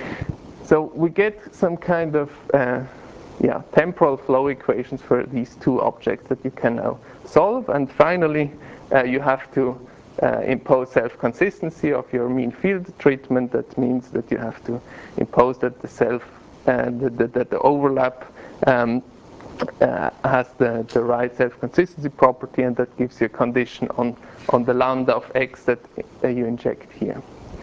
So we get some kind of uh, yeah, temporal flow equations for these two objects that you can now solve. And finally, uh, you have to uh, impose self-consistency of your mean field treatment. That means that you have to impose that the self, uh, that the, the, the overlap um, uh, has the, the right self-consistency property, and that gives you a condition on, on the lambda of x that uh, you inject here.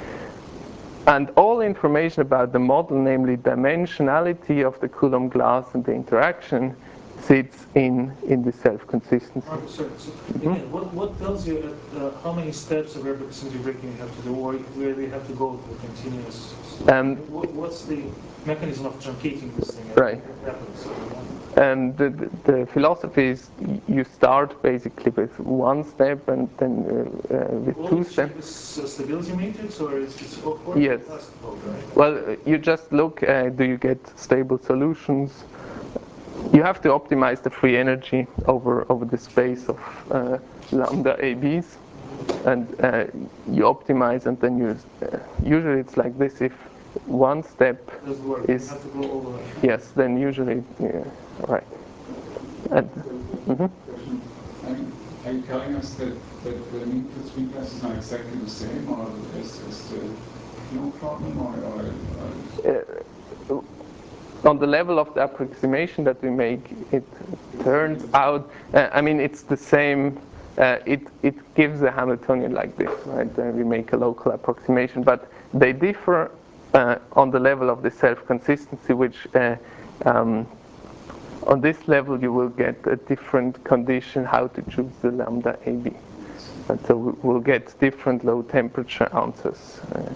And all information about the model, namely dimensionality of the Coulomb glass and the interaction, sits in, in the self-consistency. Oh, sorry. So again, mm-hmm. what, what tells you at, uh, how many steps of replica symmetry breaking you have to do, or where they have to go to the continuous? Um, what, what's the mechanism of truncating this thing? Right. Happens? And the, the, the philosophy is you start basically with one step and then uh, uh, with Will two you steps. check this uh, stability matrix, or is it awkward? Yes. Right? Well, you just look, uh, do you get stable solutions? You have to optimize the free energy over, over the space of uh, lambda A Bs. And uh, you optimize, and then you, uh, usually it's like this, if one step is, yes, then usually, yeah, right. And, mm-hmm. um, are you telling us that, that the mean for three gas is not exactly the same, or is, is the no problem, or, or, or? Uh, on the level of the approximation that we make, it turns out, uh, I mean, it's the same, uh, it, it gives a Hamiltonian like this, right? Uh, we make a local approximation, but they differ uh, on the level of the self-consistency, which uh, um, on this level you will get a different condition how to choose the lambda A B. And so we'll get different low temperature answers. Uh,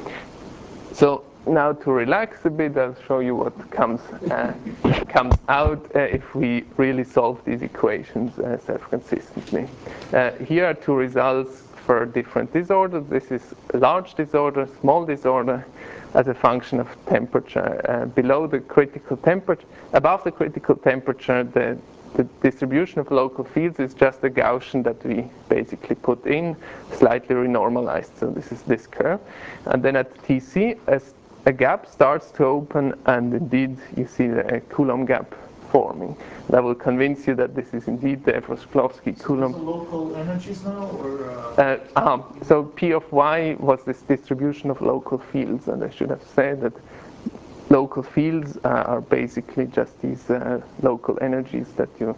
so now to relax a bit, I'll show you what comes uh, comes out uh, if we really solve these equations uh, self-consistently. Uh, here are two results for different disorders. This is large disorder, small disorder, as a function of temperature. Uh, below the critical temperature, above the critical temperature, the the distribution of local fields is just a Gaussian that we basically put in, slightly renormalized. So this is this curve. And then at T C, as a gap starts to open, and indeed you see the Coulomb gap forming. That will convince you that this is indeed the Shklovsky Coulomb. So local energies now, or? Uh... Uh, uh, so P of y was this distribution of local fields, and I should have said that local fields uh, are basically just these uh, local energies that you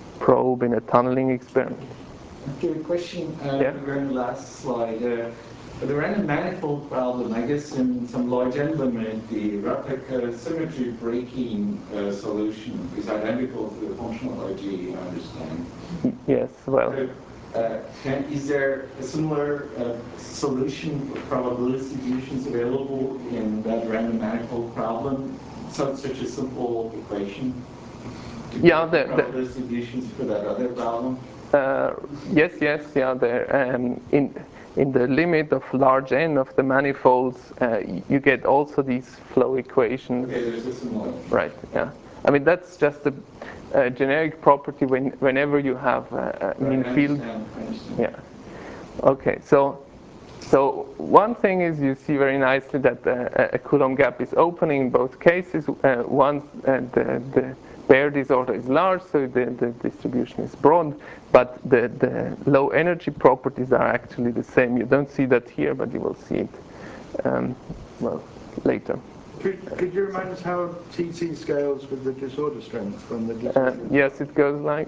probe in a tunneling experiment. Okay, a question uh, yeah. regarding the last slide. Uh, The random manifold problem, I guess in some large n limit, the replica symmetry breaking uh, solution is identical to the functional I G, I understand. Yes, well. Uh, uh, can, is there a similar uh, solution for probability distributions available in that random manifold problem? So, such a simple equation? Yeah, the, probability distributions for that other problem? Uh, yes, yes, yeah. There, um, in in the limit of large n of the manifolds, uh, you get also these flow equations. Okay, there's a similar. Right. Yeah. I mean that's just a, a generic property when whenever you have a, a mean right, field. I understand, I understand. Yeah. Okay. So. So one thing is you see very nicely that uh, a Coulomb gap is opening in both cases. Uh, once uh, the, the Baire disorder is large, so the, the distribution is broad, but the, the low energy properties are actually the same. You don't see that here, but you will see it um, well later. Could, could you remind us how T C scales with the disorder strength from the disorder? Uh, yes, it goes like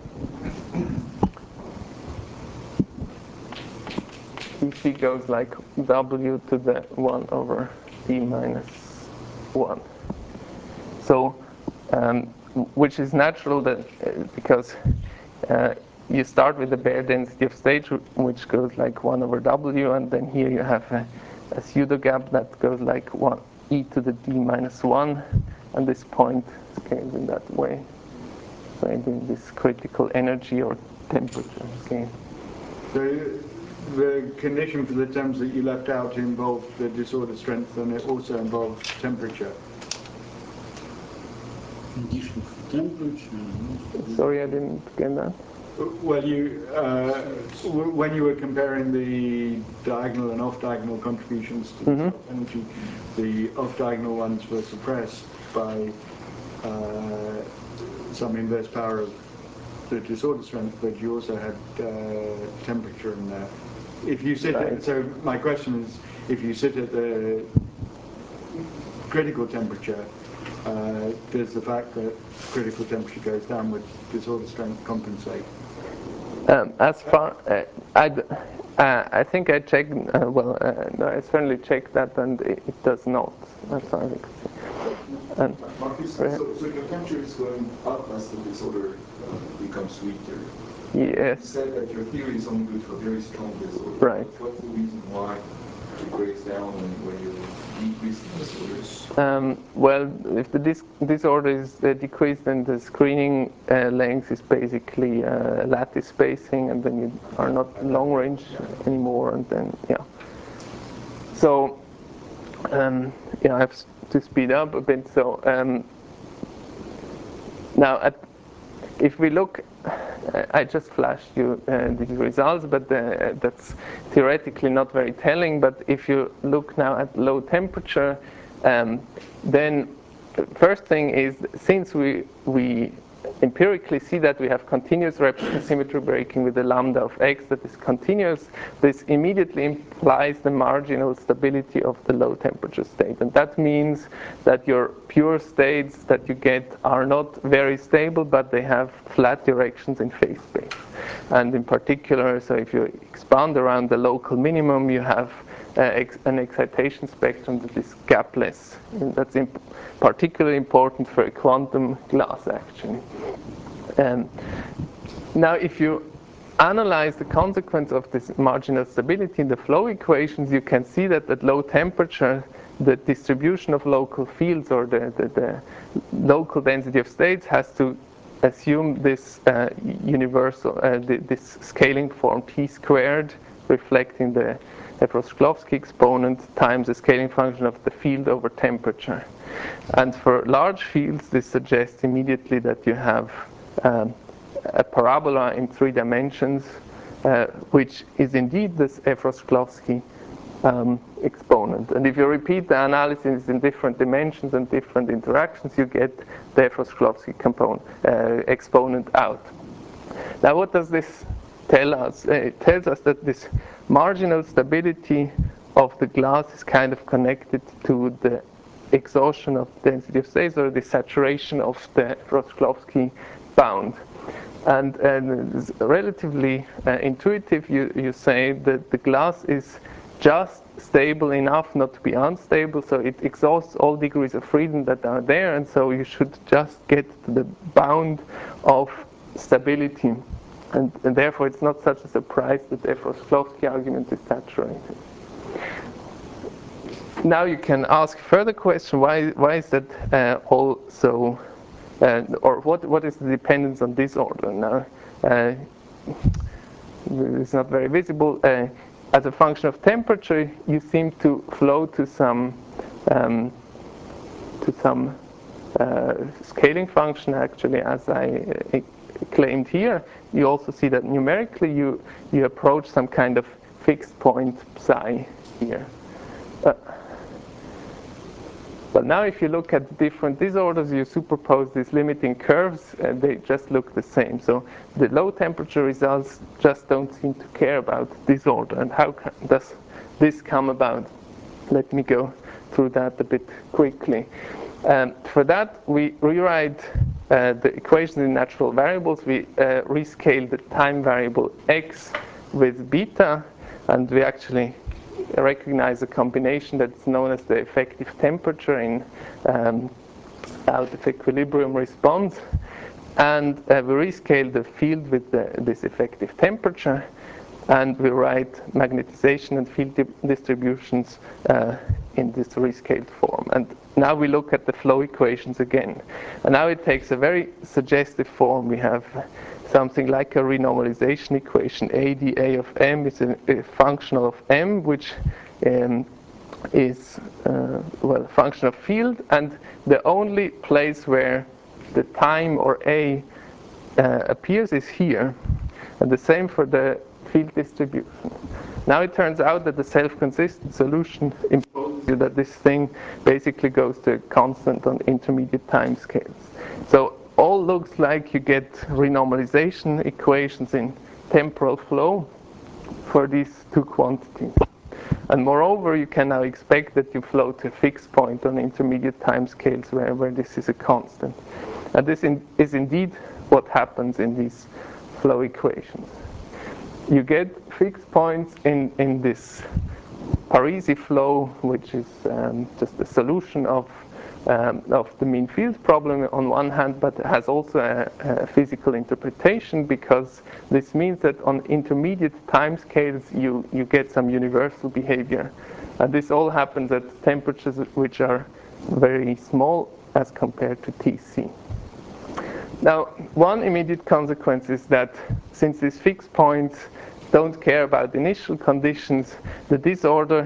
T C goes like W to the one over D minus one. So, um, which is natural that uh, because uh, you start with the Baire density of state, which goes like one over W, and then here you have a, a pseudo gap that goes like one e to the D minus one, and this point scales in that way. So in this critical energy or temperature scale. So the condition for the terms that you left out involved the disorder strength, and it also involved temperature. Condition for temperature. Sorry, I didn't get that. Well, you uh, w when you were comparing the diagonal and off-diagonal contributions to Mm-hmm. the energy, the off-diagonal ones were suppressed by uh, some inverse power of the disorder strength, but you also had uh, temperature in there. If you sit Right. at, so my question is, if you sit at the critical temperature, uh, does the fact that critical temperature goes down with disorder strength compensate? Um, as far, uh, I, uh, I think I checked, uh, well, uh, no, I certainly checked that, and it, it does not, as far as I can see. And, Marcus, right. so, so your temperature is going up as the disorder uh, becomes weaker. You Yes, said that your theory is only good for very strong disorders. right. What's the reason why it breaks down when, when you're decreasing disorders? Um, well, if the dis disorder is uh, decreased, then the screening uh, length is basically uh, lattice spacing, and then you are not long range anymore, and then, yeah. So, um, yeah, I have to speed up a bit. So, um, now, at, if we look, I just flashed you uh, these results, but uh, that's theoretically not very telling. But if you look now at low temperature, um, then the first thing is, since we we empirically see that we have continuous replica symmetry breaking with a lambda of x that is continuous, this immediately implies the marginal stability of the low temperature state. And that means that your pure states that you get are not very stable, but they have flat directions in phase space. And in particular, so if you expand around the local minimum, you have uh, ex an excitation spectrum that is gapless. And that's imp particularly important for a quantum glass, actually. Um, now, if you analyze the consequence of this marginal stability in the flow equations, you can see that at low temperature, the distribution of local fields, or the, the, the local density of states, has to assume this uh, universal, uh, the, this scaling form t squared, reflecting the Efros-Shklovsky exponent times the scaling function of the field over temperature. And for large fields, this suggests immediately that you have um, a parabola in three dimensions, uh, which is indeed this Efros-Shklovsky um, exponent. And if you repeat the analysis in different dimensions and different interactions, you get the Efros-Shklovsky component uh, exponent out. Now, what does this tell us? It tells us that this marginal stability of the glass is kind of connected to the exhaustion of density of states, or the saturation of the Efros-Shklovsky bound. And, and it's relatively uh, intuitive, you, you say that the glass is just stable enough not to be unstable, so it exhausts all degrees of freedom that are there, and so you should just get to the bound of stability. And, and therefore it's not such a surprise that the Shklovsky argument is saturated. Now you can ask further question, why, why is that uh, all so, uh, or what, what is the dependence on disorder? Now, uh, it's not very visible. Uh, as a function of temperature, you seem to flow to some, um, to some uh, scaling function actually, as I uh, claimed here. You also see that numerically you, you approach some kind of fixed point psi here. Uh, But now if you look at different disorders, you superpose these limiting curves, and they just look the same. So the low temperature results just don't seem to care about disorder. And how does this come about? Let me go through that a bit quickly. Um, for that, we rewrite uh, the equation in natural variables. We uh, rescale the time variable x with beta, and we actually recognize a combination that's known as the effective temperature in um, out of equilibrium response, and uh, we rescale the field with the, this effective temperature, and we write magnetization and field di distributions uh, in this rescaled form. And now we look at the flow equations again, and now it takes a very suggestive form. We have something like a renormalization equation. A dA of m is a, a functional of m, which um, is uh, well a function of field, and the only place where the time or a uh, appears is here, and the same for the field distribution. Now it turns out that the self-consistent solution imposes you that this thing basically goes to a constant on intermediate time scales. So all looks like you get renormalization equations in temporal flow for these two quantities. And moreover, you can now expect that you flow to a fixed point on intermediate time scales where, where this is a constant. And this in, is indeed what happens in these flow equations. You get fixed points in, in this Parisi flow, which is um, just a solution of Um, of the mean field problem on one hand, but it has also a, a physical interpretation, because this means that on intermediate time scales you, you get some universal behavior. And this all happens at temperatures which are very small as compared to T C. Now, one immediate consequence is that since these fixed points don't care about initial conditions, the disorder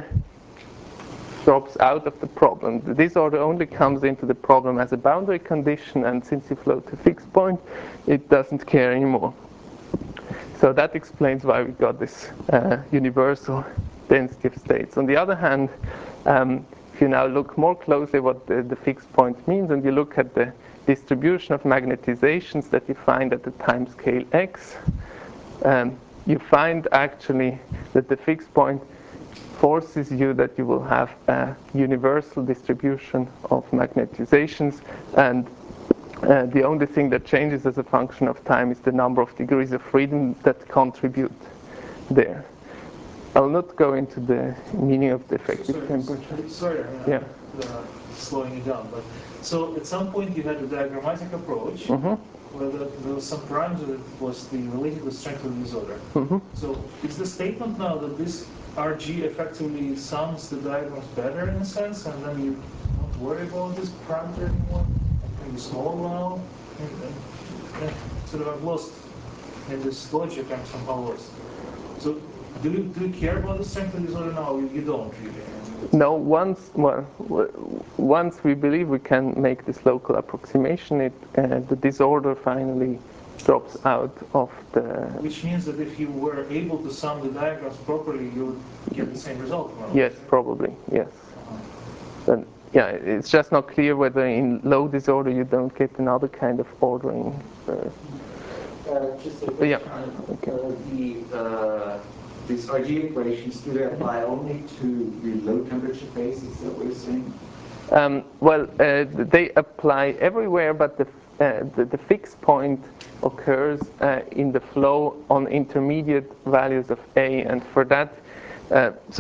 drops out of the problem. The disorder only comes into the problem as a boundary condition, and since you flow to a fixed point, it doesn't care anymore. So that explains why we got this uh, universal density of states. On the other hand, um, if you now look more closely what the, the fixed point means, and you look at the distribution of magnetizations that you find at the time scale x, um, you find actually that the fixed point forces you that you will have a universal distribution of magnetizations, and uh, the only thing that changes as a function of time is the number of degrees of freedom that contribute there. I'll not go into the meaning of the effective sorry, temperature. Sorry, uh, yeah. uh, slowing you down, but so at some point you had a diagrammatic approach Mm-hmm. where the, there was some parameter that was the related to strength of the disorder. Mm-hmm. So is the statement now that this R G effectively sums the diagrams better in a sense, and then you don't worry about this parameter anymore? And you solve now? And, and, and sort of I've lost in this logic and somehow lost. So do you, do you care about the strength of the disorder now? You, you don't really. No, once well, once we believe we can make this local approximation, it uh, the disorder finally drops out of the... Which means that if you were able to sum the diagrams properly, you would get the same result. Yes, probably, yes. Uh-huh. And, yeah, it's just not clear whether in low disorder you don't get another kind of ordering. Uh, uh, just a question. Yeah. Okay. Uh, the, uh, these R G equations, do they apply only to the low temperature phase? Is that what you're saying? Um, well, uh, they apply everywhere, but the, uh, the, the fixed point occurs uh, in the flow on intermediate values of A, and for that, uh, so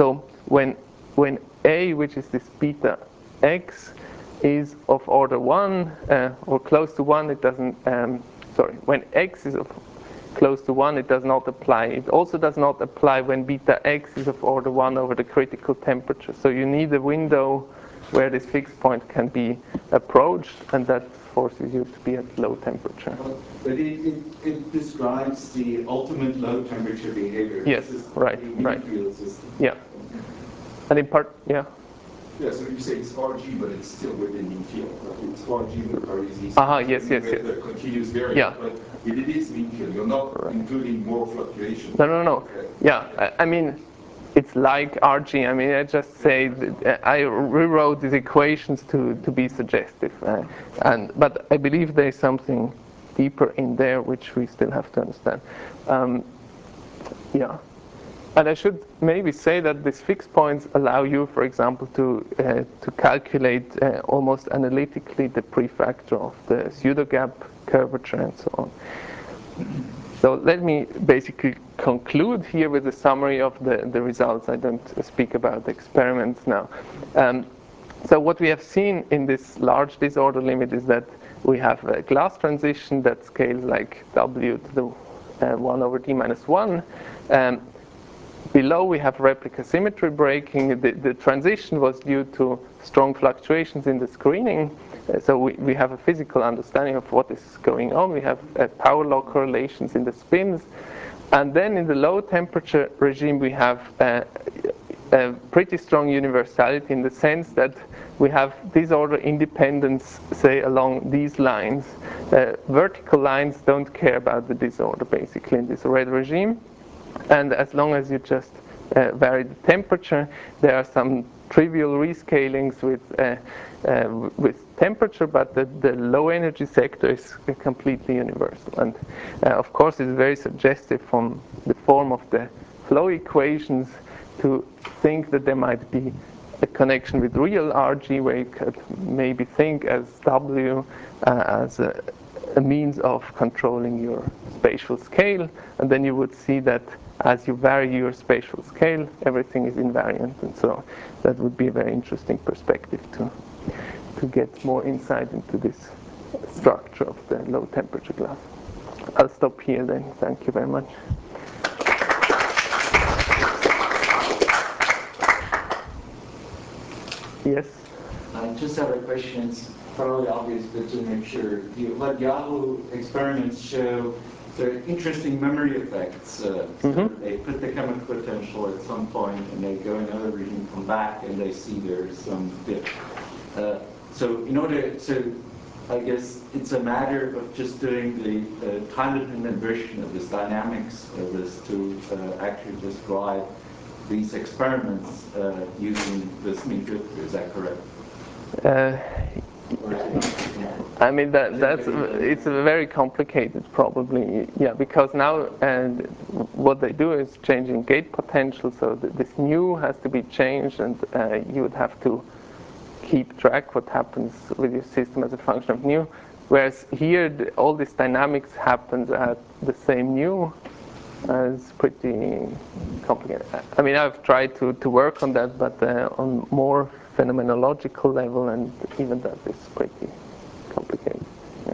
when when A, which is this beta x, is of order one uh, or close to one, it doesn't. Um, sorry, when x is of close to one, it does not apply. It also does not apply when beta x is of order one over the critical temperature. So you need a window where this fixed point can be approached, and that forces you to be at low temperature. But it, it, it describes the ultimate low temperature behavior. Yes, this is right, the right. field system. Yeah. And in part, yeah. Yeah, so you say it's R G, but it's still within mean field. Like it's R G with R Z. Aha, yes, yes, yes. The continuous variable. Yeah. But if it is mean field, you're not right. including more fluctuation. No, no, no. Okay. Yeah, I, I mean, it's like R G. I mean, I just say that I rewrote these equations to, to be suggestive, uh, and but I believe there is something deeper in there which we still have to understand. Um, yeah. And I should maybe say that these fixed points allow you, for example, to uh, to calculate uh, almost analytically the prefactor of the pseudogap curvature and so on. So let me basically conclude here with a summary of the, the results. I don't speak about the experiments now. Um, so what we have seen in this large disorder limit is that we have a glass transition that scales like W to the uh, one over D minus one. Um, Below we have replica symmetry breaking. The, the transition was due to strong fluctuations in the screening. Uh, so we, we have a physical understanding of what is going on. We have uh, power law correlations in the spins. And then in the low temperature regime we have uh, a pretty strong universality in the sense that we have disorder independence, say, along these lines. Uh, vertical lines don't care about the disorder basically in this red regime. And as long as you just uh, vary the temperature, there are some trivial rescalings with uh, uh, with temperature, but the, the low energy sector is completely universal. And uh, of course, it's very suggestive from the form of the flow equations to think that there might be a connection with real R G, where you could maybe think as W uh, as a, a means of controlling your spatial scale, and then you would see that as you vary your spatial scale, everything is invariant, and so that would be a very interesting perspective to to get more insight into this structure of the low temperature glass. I'll stop here then. Thank you very much. Yes? I just have a question. It's probably obvious, but to make sure. The, what Yahoo experiments show, there are interesting memory effects. Uh, so mm-hmm. They put the chemical potential at some point, and they go in another region, come back, and they see there's some dip. Uh, so in order, so I guess it's a matter of just doing the uh, time-dependent version of this dynamics of this to uh, actually describe these experiments uh, using this mean field. Is that correct? Uh, I mean that that's it's very complicated, probably, yeah, because now and what they do is changing gate potential, so that this nu has to be changed, and uh, you would have to keep track what happens with your system as a function of nu. Whereas here, the, all this dynamics happens at the same nu. Uh, it's pretty complicated. I mean, I've tried to, to work on that, but uh, on more phenomenological level, and even that is pretty complicated. Yeah.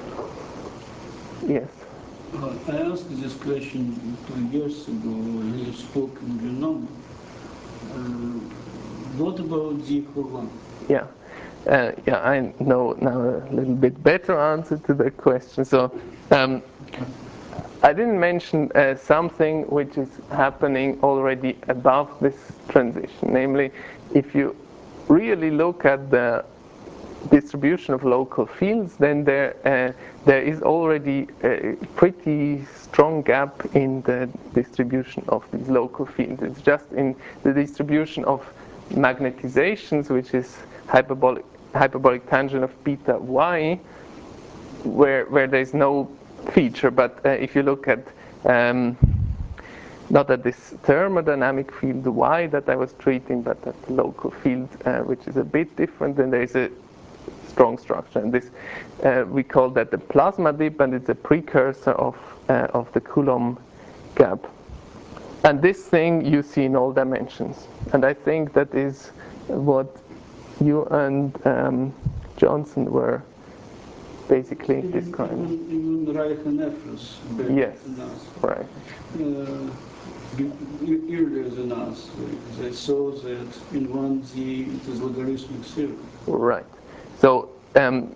Yes? Uh, I asked this question two years ago when you spoke in Grenoble. Uh, what about Z equal one? Yeah. Uh, yeah, I know now a little bit better answer to the question. So, um, I didn't mention uh, something which is happening already above this transition. Namely, if you really look at the distribution of local fields, then there uh, there is already a pretty strong gap in the distribution of these local fields. It's just in the distribution of magnetizations, which is hyperbolic hyperbolic tangent of beta y, where where there is no feature. But uh, if you look at um, not at this thermodynamic field y that I was treating, but at the local field, uh, which is a bit different, then there is a strong structure. And this uh, we call that the plasma dip, and it's a precursor of uh, of the Coulomb gap. and this thing you see in all dimensions. And I think that is what you and um, Johnson were basically describing. Even, even Reich and Efros. Yes, right. Uh, earlier than us, they saw that in one D it is logarithmic theory. Right. So um,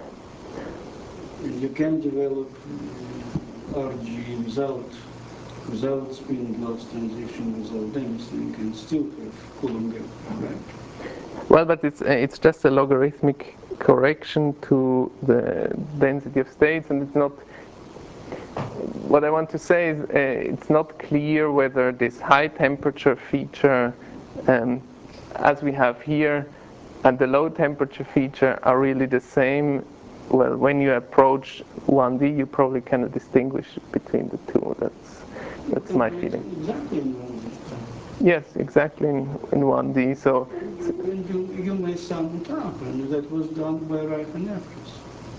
you can develop R G without without spin glass transition, without anything, and still have Coulomb gap, right? Well, but it's it's just a logarithmic correction to the density of states, and it's not. What I want to say is uh, it's not clear whether this high temperature feature, um, as we have here, and the low temperature feature are really the same. Well, when you approach one D, you probably cannot distinguish between the two. That's that's my feeling. Exactly in one D. Yes, exactly in, in one D. So, and you, you may sum it up, and that was done by Reich and Efros.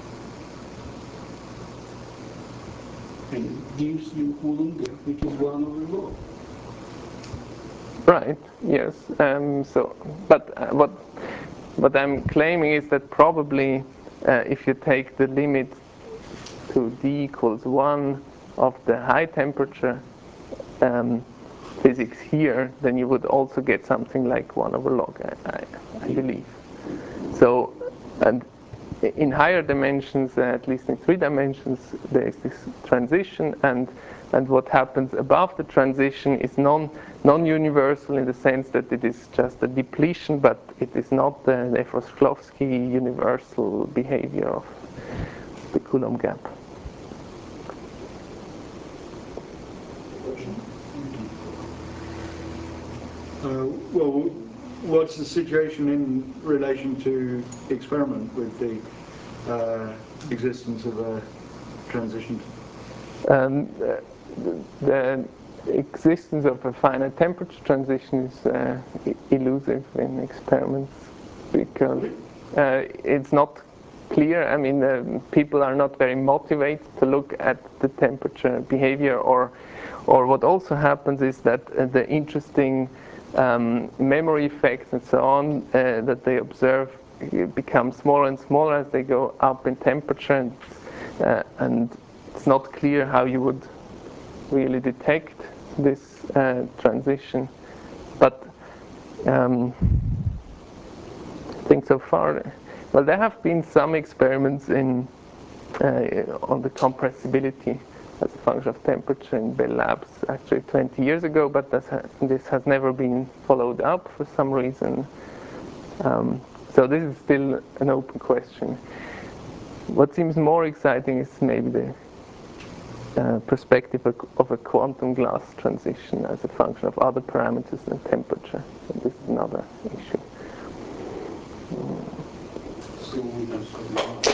And it gives you Coulomb gap, which is one over law. Right. Yes. Um, so, but uh, what what I'm claiming is that probably uh, if you take the limit to D equals one of the high temperature um, physics here, then you would also get something like one over log, I, I, I believe. So, and in higher dimensions, uh, at least in three dimensions, there is this transition, and and what happens above the transition is non non-universal in the sense that it is just a depletion, but it is not the Efros-Shklovsky universal behavior of the Coulomb gap. Uh, well, what's the situation in relation to experiment with the uh, existence of a transition? Um, the, the existence of a finite temperature transition is uh, elusive in experiments because uh, it's not clear. I mean, uh, people are not very motivated to look at the temperature behavior, or, or what also happens is that uh, the interesting um, memory effects and so on uh, that they observe become smaller and smaller as they go up in temperature, and, uh, and it's not clear how you would really detect this uh, transition. But um, I think so far, well, there have been some experiments in uh, on the compressibility as a function of temperature in Bell Labs actually twenty years ago, but this, ha this has never been followed up for some reason. Um, so this is still an open question. What seems more exciting is maybe the uh, perspective of a quantum glass transition as a function of other parameters than temperature. So this is another issue. So we have